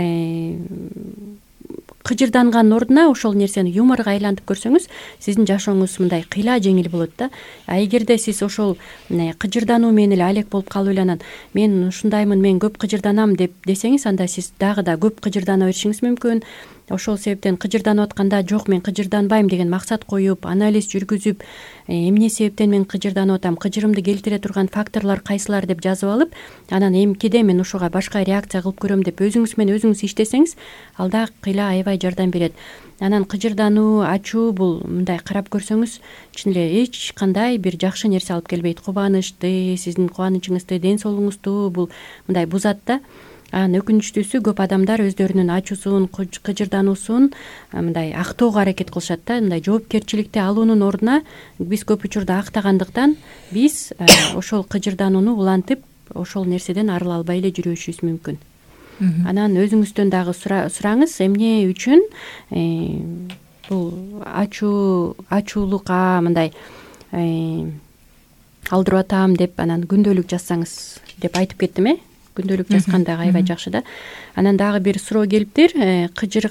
кыжырданганын ордуна ошол нерсени юморго айлантып көрсөңүз, сиздин жашооңуз мындай кыйла жеңил болот да. Эгерде сиз ошол кыжырдануу менен эле алек болуп калып эле анан мен ушундаймын, мен көп кыжырданам деп десеңиз, анда сиз дагы да көп кыжырдана беришиңиз мүмкүн. Ошол себептен кыжырданып атканда жок, мен кыжырданбайм деген максат коюп, анализ жүргүзүп, эмне себептен мен кыжырданып атам, кыжырымды келтире турган факторлор кайсылар деп жазып алып, анан эмкиде мен ошого башка реакция кылып көрөм деп өзүңүз менен өзүңүз иштесеңиз, ал да кыйла аябай жардам берет. Анан кыжырдануу, ачуу бул мындай карап көрсөңүз, чын эле эч кандай бир жакшы нерсе алып келбейт. Кубанычты, сиздин кубанычыңызды, ден соолугуңузду бул мындай бузат да. Анан өкүнүчтүүсү, көп адамдар өздөрүнүн ачуусун, кыжырдануусун мындай актоого аракет кылышат да. Мындай жоопкерчиликти алуунун ордуна биз көп учурда актагандыктан биз ошол кыжырданууну улантып, ошол нерседен арыла албай эле жүрүшүбүз мүмкүн. Анан өзүңүздөн дагы сураңыз, эмне үчүн бул ачуулукка мындай алдырып атам деп анан күндөлүк жазсаңыз деп айтып кеттим. Күндөлүк жазганда аябай жакшы да. Анан дагы бир суроо келиптир.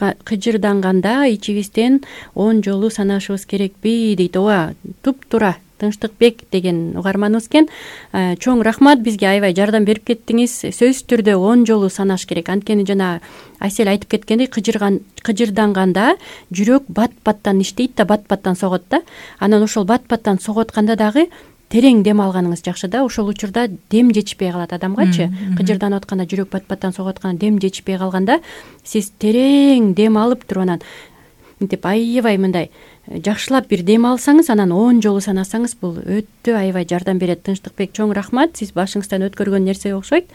Кыжырданганда ичибизден 10 жолу санашыбыз керекпи дейт. Ооба, туп-туура Тынчтыкбек деген угарманыбыз экен. Чоң рахмат, бизге аябай жардам берип кеттиңиз. Сөзсүз түрдө 10 жолу санаш керек. Анткени жана Айсел айтып кеткендей, кыжырданганда жүрөк бат-баттан иштейт да, бат-баттан согот да. Анан ошол бат-баттан соготканда дагы терең дем алганыңыз жакшы да. Ошол учурда дем жетишпей калат адамгачы. Кыжырданып атканда, жүрөк бат-баттан согуп атканда дем жетишпей калганда сиз терең дем алып туруп анан мынтип аябай мындай жакшылап бир дем алсаңыз, анан 10 жолу санасаңыз, бул өтө аябай жардам берет. Тынчтыкбек, чоң рахмат. Сиз башыңыздан өткөргөн нерсе окшойт.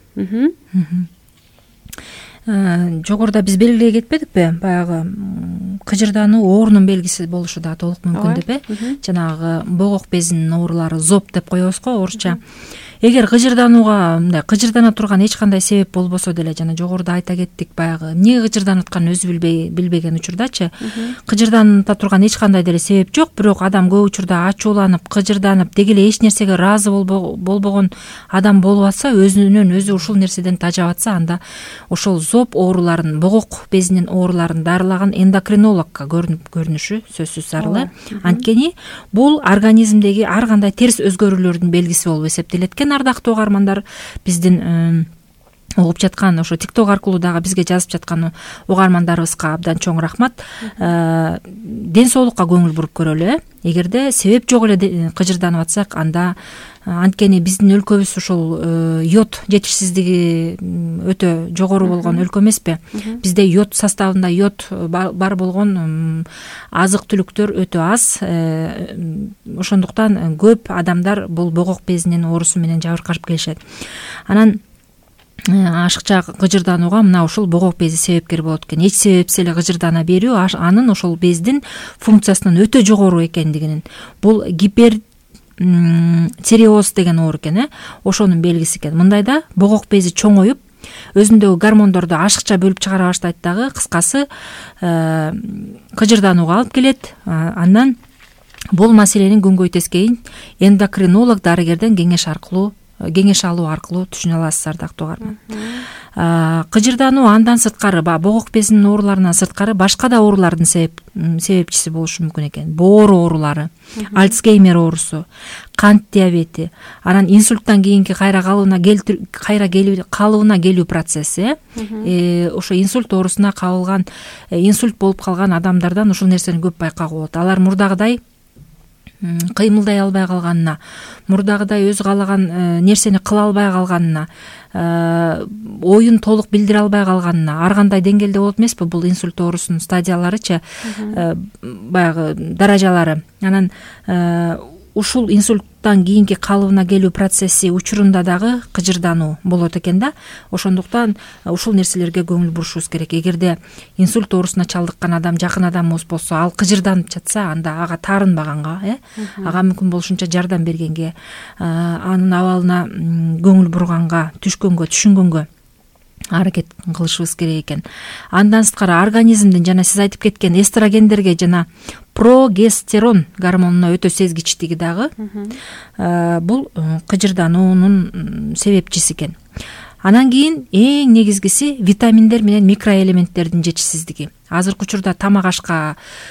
Жогоруда биз белгилей кетпедикпи? Баягы кыжырдануу оорунун белгиси болушу да толук мүмкүн деп, жанагы богок безинин оорулары, зоб деп коебуз го орусча. Эгер кыжырданууга мындай кыжырдана турган эч кандай себеп болбосо деле, жана жогоруда айта кеттик, баягы эмне кыжырданып атканын өзү билбеген учурдачы кыжырдана турган эч кандай деле себеп жок, бирок адам көп учурда ачууланып, кыжырданып, деги эле эч нерсеге ыраазы болбогон адам болуп атса, өзүнөн өзү ушул нерседен тажап атса, анда ошол зоб ооруларын, богок безинин ооруларын дарылаган эндокринологко көрүнүшү сөзсүз зарыл. Анткени бул организмдеги ар кандай терс өзгөрүүлөрдүн белгиси болуп эсептелет экен. Ардактуу угармандар, биздин угуп жаткан, ошо TikTok аркылуу дагы бизге жазып жаткан угармандарыбызга абдан чоң рахмат. Ден соолукка көңүл буруп көрөлү. Эгерде себеп жок эле кыжырданып атсак, анда анткени биздин өлкөбүз ушул йод жетишсиздиги өтө жогору болгон өлкө эмеспи? Бизде йод составында йод бар болгон азык түлүктөр өтө аз. Ошондуктан көп адамдар бул богок безинин оорусу менен жабыркашып келишет. Анан ашыкча кыжырданууга мына ушул богок бези себепкер болот экен. Эч себепсиз эле кыжырдана берүү анын ошол бездин функциясынын өтө жогору экендигинин, бул гипертиреоз деген оор экен, ошонун белгиси экен. Мындайда богок бези чоңоюп, өзүндөгү гормондорду ашыкча бөлүп чыгара баштайт дагы, кыскасы кыжырданууга алып келет. Андан бул маселенин күнгөй тескейин эндокринолог дарыгерден кеңеш алуу аркылуу түшүнө аласыз, ардактуу угарман. Кыжырдануу андан сырткары, богок безинин ооруларынан сырткары башка да оорулардын себепчиси болушу мүмкүн экен. Боор оорулары, Альцгеймер оорусу, кант диабети, анан инсульттан кийинки кайра калыбына келүү процесси. Ошо инсульт оорусуна кабылган, инсульт болуп калган адамдардан ушул нерсени көп байкаага болот. Алар мурдагыдай кыймылдай албай калганына, мурдагыдай өзү каалаган нерсени кыла албай калганына, оюн толук билдире албай калганына, ар кандай деңгээлде болот эмеспи бул инсульт оорусунун стадияларычы, баягы даражалары. Анан ушул инсульттан кийинки калыбына келүү процесси учурунда дагы кыжырдануу болот экен да. Ошондуктан ушул нерселерге көңүл бурушубуз керек. Эгерде инсульт оорусуна чалдыккан адам жакын адамыбыз болсо, ал кыжырданып жатса, анда ага таарынбаганга, ага мүмкүн болушунча жардам бергенге, анын абалына көңүл бурганга, түшүнгөнгө аракет кылышыбыз керек экен. Андан сырткары организмдин жана сиз айтып кеткен эстрогендерге жана прогестерон гормонуна өтө сезгичтиги дагы бул кыжырдануунун себепчиси экен. Анан кийин эң негизгиси витаминдер менен микроэлементтердин жетишсиздиги. Азыркы учурда тамак аш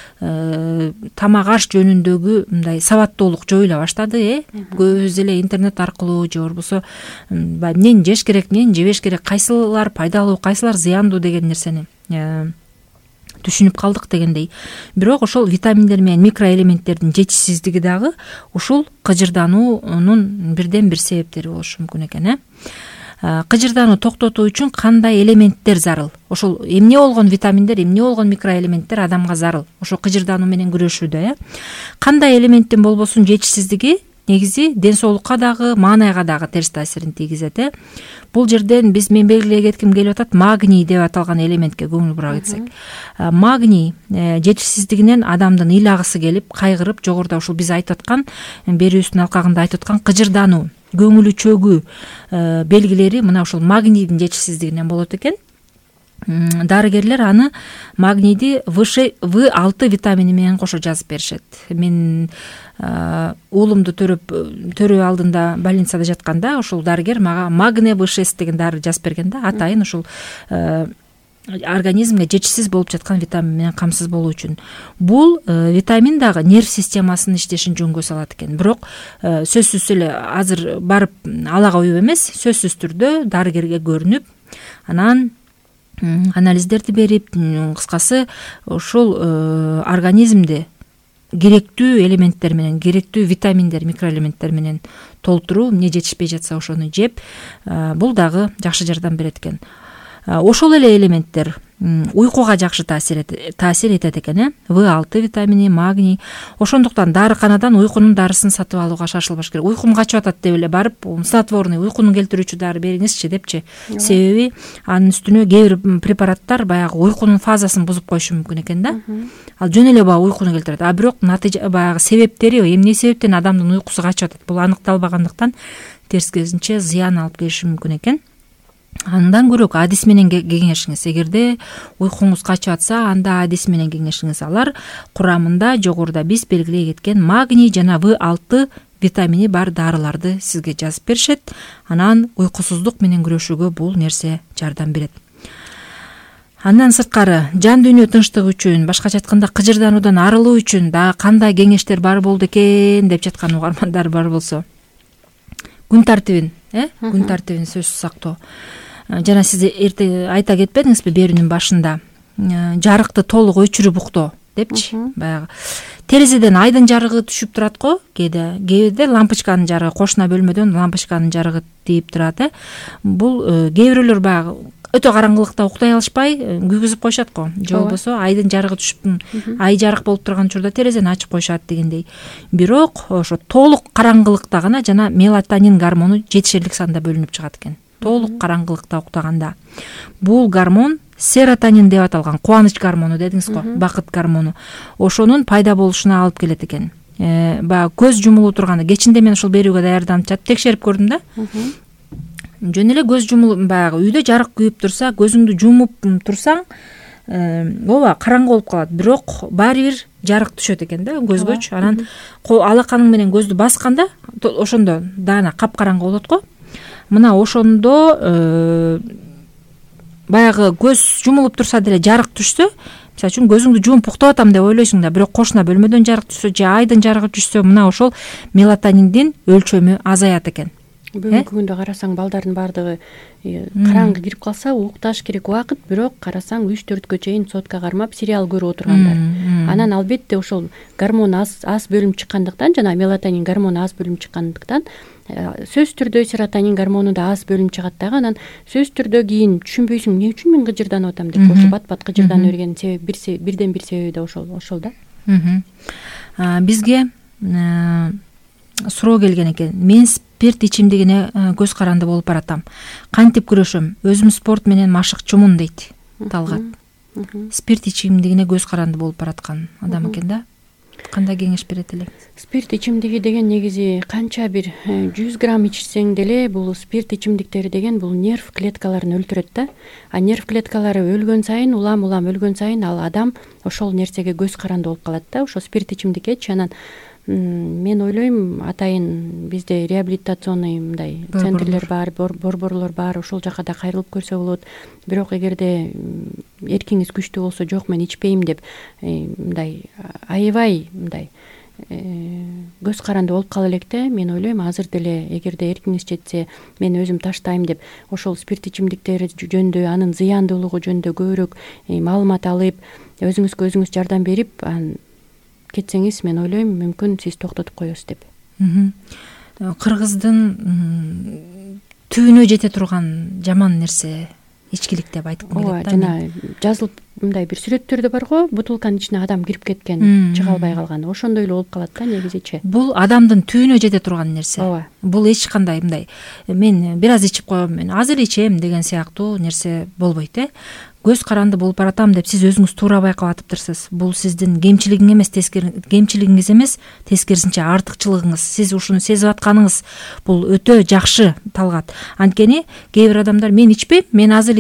жөнүндөгү мындай сабаттуулук жоюла баштады, көбүбүз эле интернет аркылуу же болбосо эмнени жеш керек, эмнени жебеш керек, кайсылар пайдалуу, кайсылар зыяндуу деген нерсени түшүнүп калдык дегендей. Бирок ошол витаминдер менен микроэлементтердин жетишсиздиги дагы ушул кыжырдануунун бирден бир себептери болушу мүмкүн экен. Кыжырдануу токтотуу үчүн кандай элементтер зарыл? Ошол эмне болгон витаминдер, эмне болгон микроэлементтер адамга зарыл? Ошо кыжырдануу менен күрөшүүдө, кандай элементтин болбосун жетишсиздиги негизи ден соолукка дагы, маанайга дагы терс таасирин тийгизет. Бул жерден мен белгилей кетким келип атат, магний деп аталган элементке көңүл бура кетсек. Магний жетишсиздигинен адамдын ыйлагысы келип, кайгырып, жогоруда ушул биз айтып аткан, берүүбүздүн алкагында айтып аткан кыжырдануу, көңүлү чөгүү белгилери мына ушул магнийдин жетишсиздигинен болот экен. Дарыгерлер аны магнийди В6 витамини менен кошо жазып беришет. Мен уулумду төрөө алдында больницада жатканда ушул дарыгер мага магне В6 деген дары жазып берген да, атайын ушул организмге жетишсиз болуп жаткан витамин менен камсыз болуу үчүн. Бул витамин дагы нерв системасынын иштешин жөнгө салат экен. Бирок сөзсүз эле азыр барып ала коюп эмес, сөзсүз түрдө дарыгерге көрүнүп, анан анализдерди берип, кыскасы ушул организмди керектүү элементтер менен, керектүү витаминдер, микроэлементтер менен толтуруу, эмне жетишпей жатса ошону жеп, бул дагы жакшы жардам берет экен. Ошол эле элементтер уйкуга жакшы таасир этет экен, В6 витамини, магний. Ошондуктан дарыканадан уйкунун дарысын сатып алууга шашылбаш керек. Уйкум качып атат деп эле барып, снотворный уйкуну келтирүүчү дары бериңизчи депчи. Себеби анын үстүнө кээ бир препараттар баягы уйкунун фазасын бузуп коюшу мүмкүн экен да. Ал жөн эле баягы уйкуну келтирет. А бирок натыйжа баягы себептери, эмне себептен адамдын уйкусу качып атат, бул аныкталбагандыктан терскерисинче зыян алып келиши мүмкүн экен. Андан көрөк адис менен кеңешиңиз. Эгерде уйкуңуз качып атса, анда адис менен кеңешиңиз. Алар курамында жогоруда биз белгилей кеткен магний жана В6 витамини бар дарыларды сизге жазып беришет. Анан уйкусуздук менен күрөшүүгө бул нерсе жардам берет. Андан сырткары жан дүйнө тынчтыгы үчүн, башкача айтканда кыжырдануудан арылуу үчүн да кандай кеңештер бар болду экен деп жаткан угармандар бар болсо, күн тартибин сөзсүз сактоо. Жана сиз эрте айта кетпедиңизби берүүнүн башында, жарыкты толук өчүрүп уктоо депчи. Баягы терезеден айдын жарыгы түшүп турат го, кээде лампочканын жарыгы, кошуна бөлмөдөн лампочканын жарыгы тийип турат. Бул кээ бирөөлөр баягы өтө караңгылыкта уктай алышпай күйгүзүп коюшат го. Же болбосо айдын жарыгы түшүп, ай жарык болуп турган учурда терезени ачып коюшат дегендей. Бирок ошо толук караңгылыкта гана жана мелатонин гормону жетишерлик санда бөлүнүп чыгат экен. Толук караңгылыкта уктаганда. Бул гормон серотонин деп аталган, кубаныч гормону дедиңиз го, бакыт гормону. Ошонун пайда болушуна алып келет экен. Баягы көз жумулуп турганда, кечинде мен ушул берүүгө даярданып жатып текшерип көрдүм да. Жөн эле көз жумулуп, баягы үйдө жарык күйүп турса, көзүңдү жумуп турсаң, ооба караңгы болуп калат, бирок баары бир жарык түшөт экен да көзгөчү. Анан алаканың менен көздү басканда, ошондо даана капкараңгы болот го. Мына ошондо баягы көз жумулуп турса деле жарык түшсө, мисалы үчүн көзүңдү жумуп уктап атам деп ойлойсуң да, бирок кошуна бөлмөдөн жарык түшсө же айдын жарыгы түшсө, мына ошол мелатониндин өлчөмү азаят экен. Бүгүнкү күндө карасаң балдардын баардыгы караңгы кирип калса укташ керек убакыт, бирок карасаң 3-4кө чейин сотка кармап сериал көрүп отургандар. Анан албетте ошол гормон аз бөлүнүп чыккандыктан, жана мелатонин гормону аз бөлүнүп чыккандыктан, сөзсүз түрдө серотонин гормону да аз бөлүнүп чыгат дагы. Анан сөзсүз түрдө кийин түшүнбөйсүң, эмне үчүн мен кыжырданып атам деп, ошо бат кыжырданып бергенин себеби бирден бир себеби да ошол да. Бизге суроо келген экен. Мен спирт ичимдигине көз каранды болуп баратам. Кантип күрөшөм? Өзүм спорт менен машыкчумун дейт Талгат. Спирт ичимдигине көз каранды болуп бараткан адам экен да. Кандай кеңеш берет эле? Спирт ичимдиги деген негизи канча бир 100 грамм ичсең деле, бул спирт ичимдиктери деген бул нерв клеткаларын өлтүрөт да. А нерв клеткалары өлгөн сайын, улам өлгөн сайын ал адам ошол нерсеге көз каранды болуп калат да. Ошо спирт ичимдикечи. Анан мен ойлойм, атайын бизде реабилитационный мындай центрлер бар, борборлор бар, ошол жака да кайрылып көрсө болот. Бирок эгерде эркиңиз күчтүү болсо, жок мен ичпейм деп мындай аябай мындай көз каранды болуп кала электе, мен ойлойм азыр деле эгерде эркиңиз жетсе, мен өзүм таштайм деп ошол спирт ичимдиктери жөнүндө, анын зыяндуулугу жөнүндө көбүрөөк маалымат алып, өзүңүзгө өзүңүз жардам берип кетсеңиз, мен ойлойм, мүмкүн сиз токтотуп коесуз деп. Кыргыздын түбүнө жете турган жаман нерсе ичкилик деп айткым келет да. Жана жазылып мындай бир сүрөттөрдө бар го, бутылканын ичине адам кирип кеткен, чыга албай калган. Ошондой эле болуп калат да негизичи. Бул адамдын түбүнө жете турган нерсе. Бул эч кандай мындай мен бир аз ичип коем, мен азыр ичем деген сыяктуу нерсе болбойт. Көз каранды болуп баратам деп сиз өзүңүз туура байкап атыптырсыз. Бул сиздин кемчилигиңиз эмес, тескерисинче артыкчылыгыңыз. Сиз ушуну сезип атканыңыз бул өтө жакшы, Талгат. Анткени кээ бир адамдар мен ичпейм, мен азыр ичем.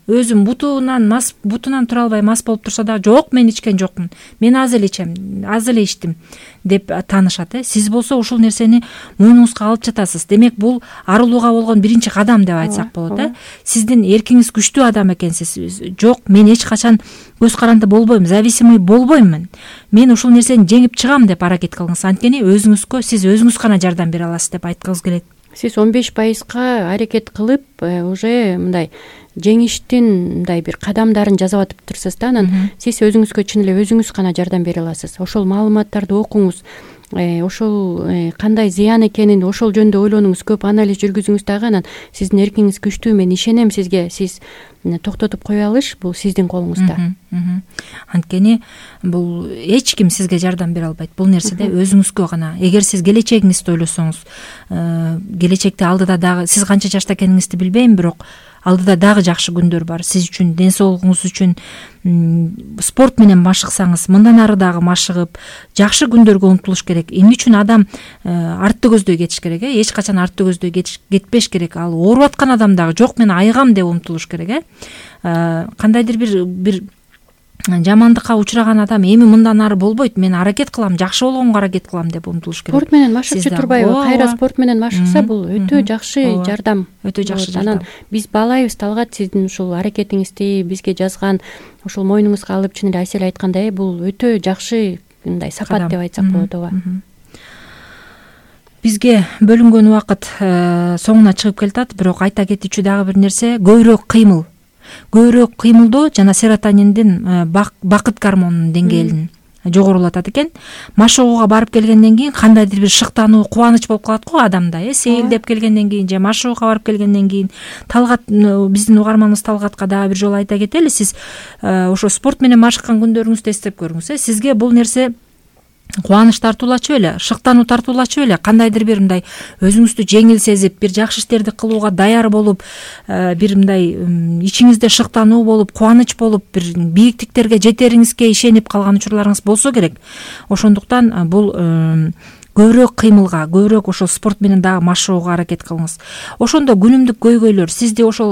өзүм бутунан тура албай мас болуп турса дагы жок мен ичкен жокмун, мен аз эле ичем, аз эле ичтим деп таанышат. Сиз болсо ушул нерсени мойнуңузга алып жатасыз. Демек бул арылууга болгон биринчи кадам деп айтсак болот. Сиздин эркиңиз күчтүү адам экенсиз. Жок, мен эч качан көз каранды болбойм, зависимый болбойм, мен ушул нерсени жеңип чыгам деп аракет кылыңыз. Анткени сиз өзүңүз гана жардам бере аласыз деп айткыңыз келет. Сиз 15%га аракет кылып, уже мындай жеңиштин мындай бир кадамдарын жазып атып турсуз да, анан сиз өзүңүзгө чын эле өзүңүз гана жардам бере аласыз. Ошол маалыматтарды окуңуз, ошол кандай зыян экенин ошол жөнүндө ойлонуңуз, көп анализ жүргүзүңүз дагы, анан сиздин эркиңиз күчтүү, мен ишенем сизге, сиз токтотуп кое алыш бул сиздин колуңузда. Анткени бул эч ким сизге жардам бере албайт. Бул нерседе өзүңүзгө гана. Эгер сиз келечегиңизди ойлосоңуз, келечекте алдыда дагы, сиз канча жашта экениңизди билбейм, бирок алдыда дагы жакшы күндөр бар. Сиз үчүн, ден соолугуңуз үчүн спорт менен машыксаңыз, мындан ары дагы машыгып, жакшы күндөргө умтулуш керек. Эмне үчүн адам артты көздөй кетиш керек? Эч качан артты көздөй кетпеш керек. Ал ооруп аткан адам дагы жок, мен айыгам деп умтулуш керек. Кандайдыр бир жамандыкка учураган адам эми мындан ары болбойт, мен аракет кылам, жакшы болгонго аракет кылам деп умтулуш керек. Спорт менен машыкчы турбайбы? Кайра спорт менен машыкса, бул өтө жакшы жардам. Өтө жакшы жардам. Анан биз баалайбыз, Талгат, сиздин ушул аракетиңизди бизге жазган, ушул мойнуңузга алып, чын эле Айсель айткандай, бул өтө жакшы мындай сапат деп айтсак болот. Ооба. Бизге бөлүнгөн убакыт соңуна чыгып келатат, бирок айта кетүүчү дагы бир нерсе, көбүрөөк кыймылдоо жана серотониндин бакыт гормонунун деңгээлин жогорулатат экен. Машыгууга барып келгенден кийин кандайдыр бир шыктануу, кубаныч болуп калат го адамда, сейилдеп келгенден кийин же машыгууга барып келгенден кийин. Талгат, биздин угарманыбыз Талгатка дагы бир жолу айта кетели, сиз ошо спорт менен машыккан күндөрүңүздү эстеп көрүңүз. Сизге бул нерсе кубаныч тартуулачу беле, шыктануу тартуулачу беле, кандайдыр бир мындай өзүңүздү жеңил сезип, бир жакшы иштерди кылууга даяр болуп, бир мындай ичиңизде шыктануу болуп, кубаныч болуп, бир бийиктиктерге жетериңизге ишенип калган учурларыңыз болсо керек. Ошондуктан бул көбүрөөк кыймылга, көбүрөөк ошол спорт менен дагы машыгууга аракет кылыңыз. Ошондо күнүмдүк көйгөйлөр, сизди ошол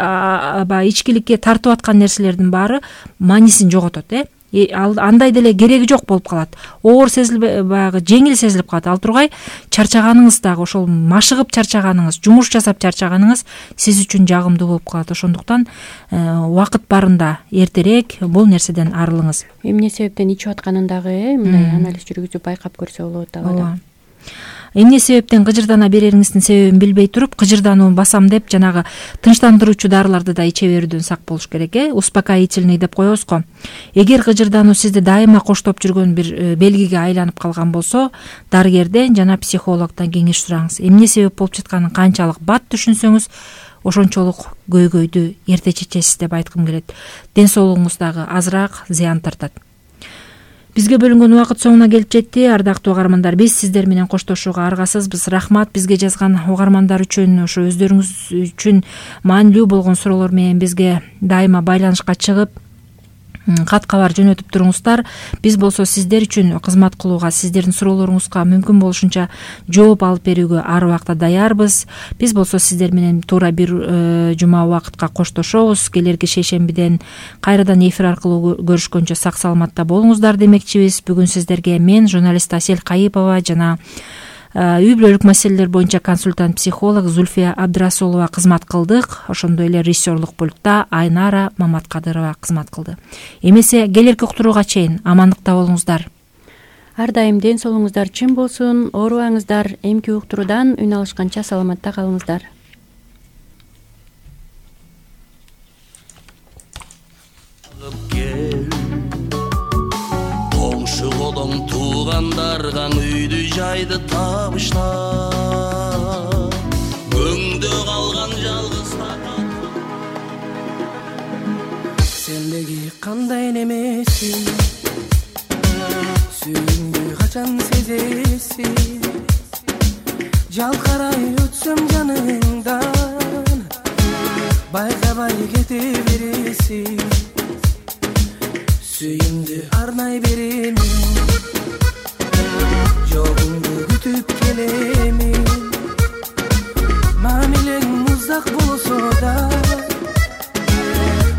ичкиликке тартып аткан нерселердин баары маанисин жоготот. Андай деле кереги жок болуп калат. Оор сезилбей, баягы жеңил сезилип калат. Ал тургай чарчаганыңыз дагы, ошол машыгып чарчаганыңыз, жумуш жасап чарчаганыңыз сиз үчүн жагымдуу болуп калат. Ошондуктан убакыт барында эртерээк бул нерседен арылыңыз. Эмне себептен ичип атканын дагы мындай анализ жүргүзүп байкап көрсө болот дагы. Эмне себептен кыжырдана берериңиздин себебин билбей туруп, кыжырданууну басам деп жанагы тынчтандыруучу дарыларды да иче берүүдөн сак болуш керек. Успокоительный деп коебуз го. Эгер кыжырдануу сизди дайыма коштоп жүргөн бир белгиге айланып калган болсо, дарыгерден жана психологдон кеңеш сураңыз. Эмне себеп болуп жатканын канчалык бат түшүнсөңүз, ошончолук көйгөйдү эрте чечесиз деп айткым келет. Ден соолугуңуз дагы азыраак зыян тартат. Бизге бөлүнгөн убакыт соңуна келип жетти. Ардактуу угармандар, биз сиздер менен коштошууга аргасызбыз. Рахмат бизге жазган угармандар үчүн, ошо өздөрүңүз үчүн маанилүү болгон суроолор менен бизге дайыма байланышка чыгып, кат кабар жөнөтүп туруңуздар. Биз болсо сиздер үчүн кызмат кылууга, сиздердин суроолоруңузга мүмкүн болушунча жооп алып берүүгө ар убакта даярбыз. Биз болсо сиздер менен туура бир жума убакытка коштошобуз. Келерки шейшембиден кайрадан эфир аркылуу көрүшкөнчө сак саламатта болуңуздар демекчибиз. Бүгүн сиздерге мен, журналист Асель Кайыпова жана үй бүлөлүк маселелер боюнча консультант психолог Зульфия Абдрасулова кызмат кылдык. Ошондой эле режиссерлук пультта Айнара Маматкадырова кызмат кылды. Эмесе келерки уктурууга чейин амандыкта болуңуздар. Ар дайым ден соолугуңуздар чын болсун, оорубаңыздар. Эмки уктуруудан үн алышканча саламатта калыңыздар. Колуң туугандарга үйдү жайды табышта, өңдө калган жалгыз сендеги кандай немесин, сүйүүңдү качан сезесиң, жалкарай өтсөм жаныңдан, байкабай кете бересиң, сүйүүңдү арнай беремин, жогуңду күтүп келемин, мамилең муздак болсо да,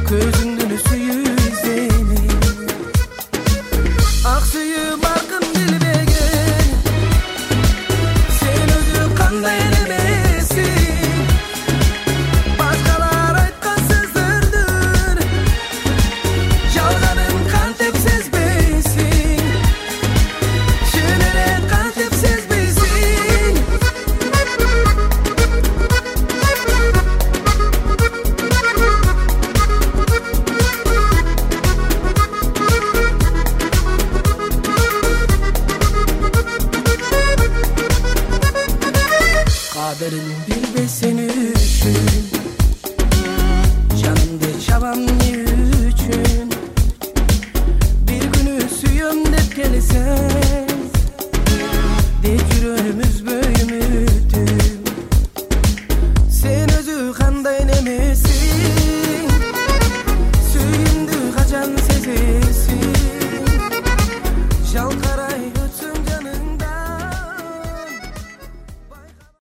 табам эмне үчүн бир күнү сүйөм деп келсең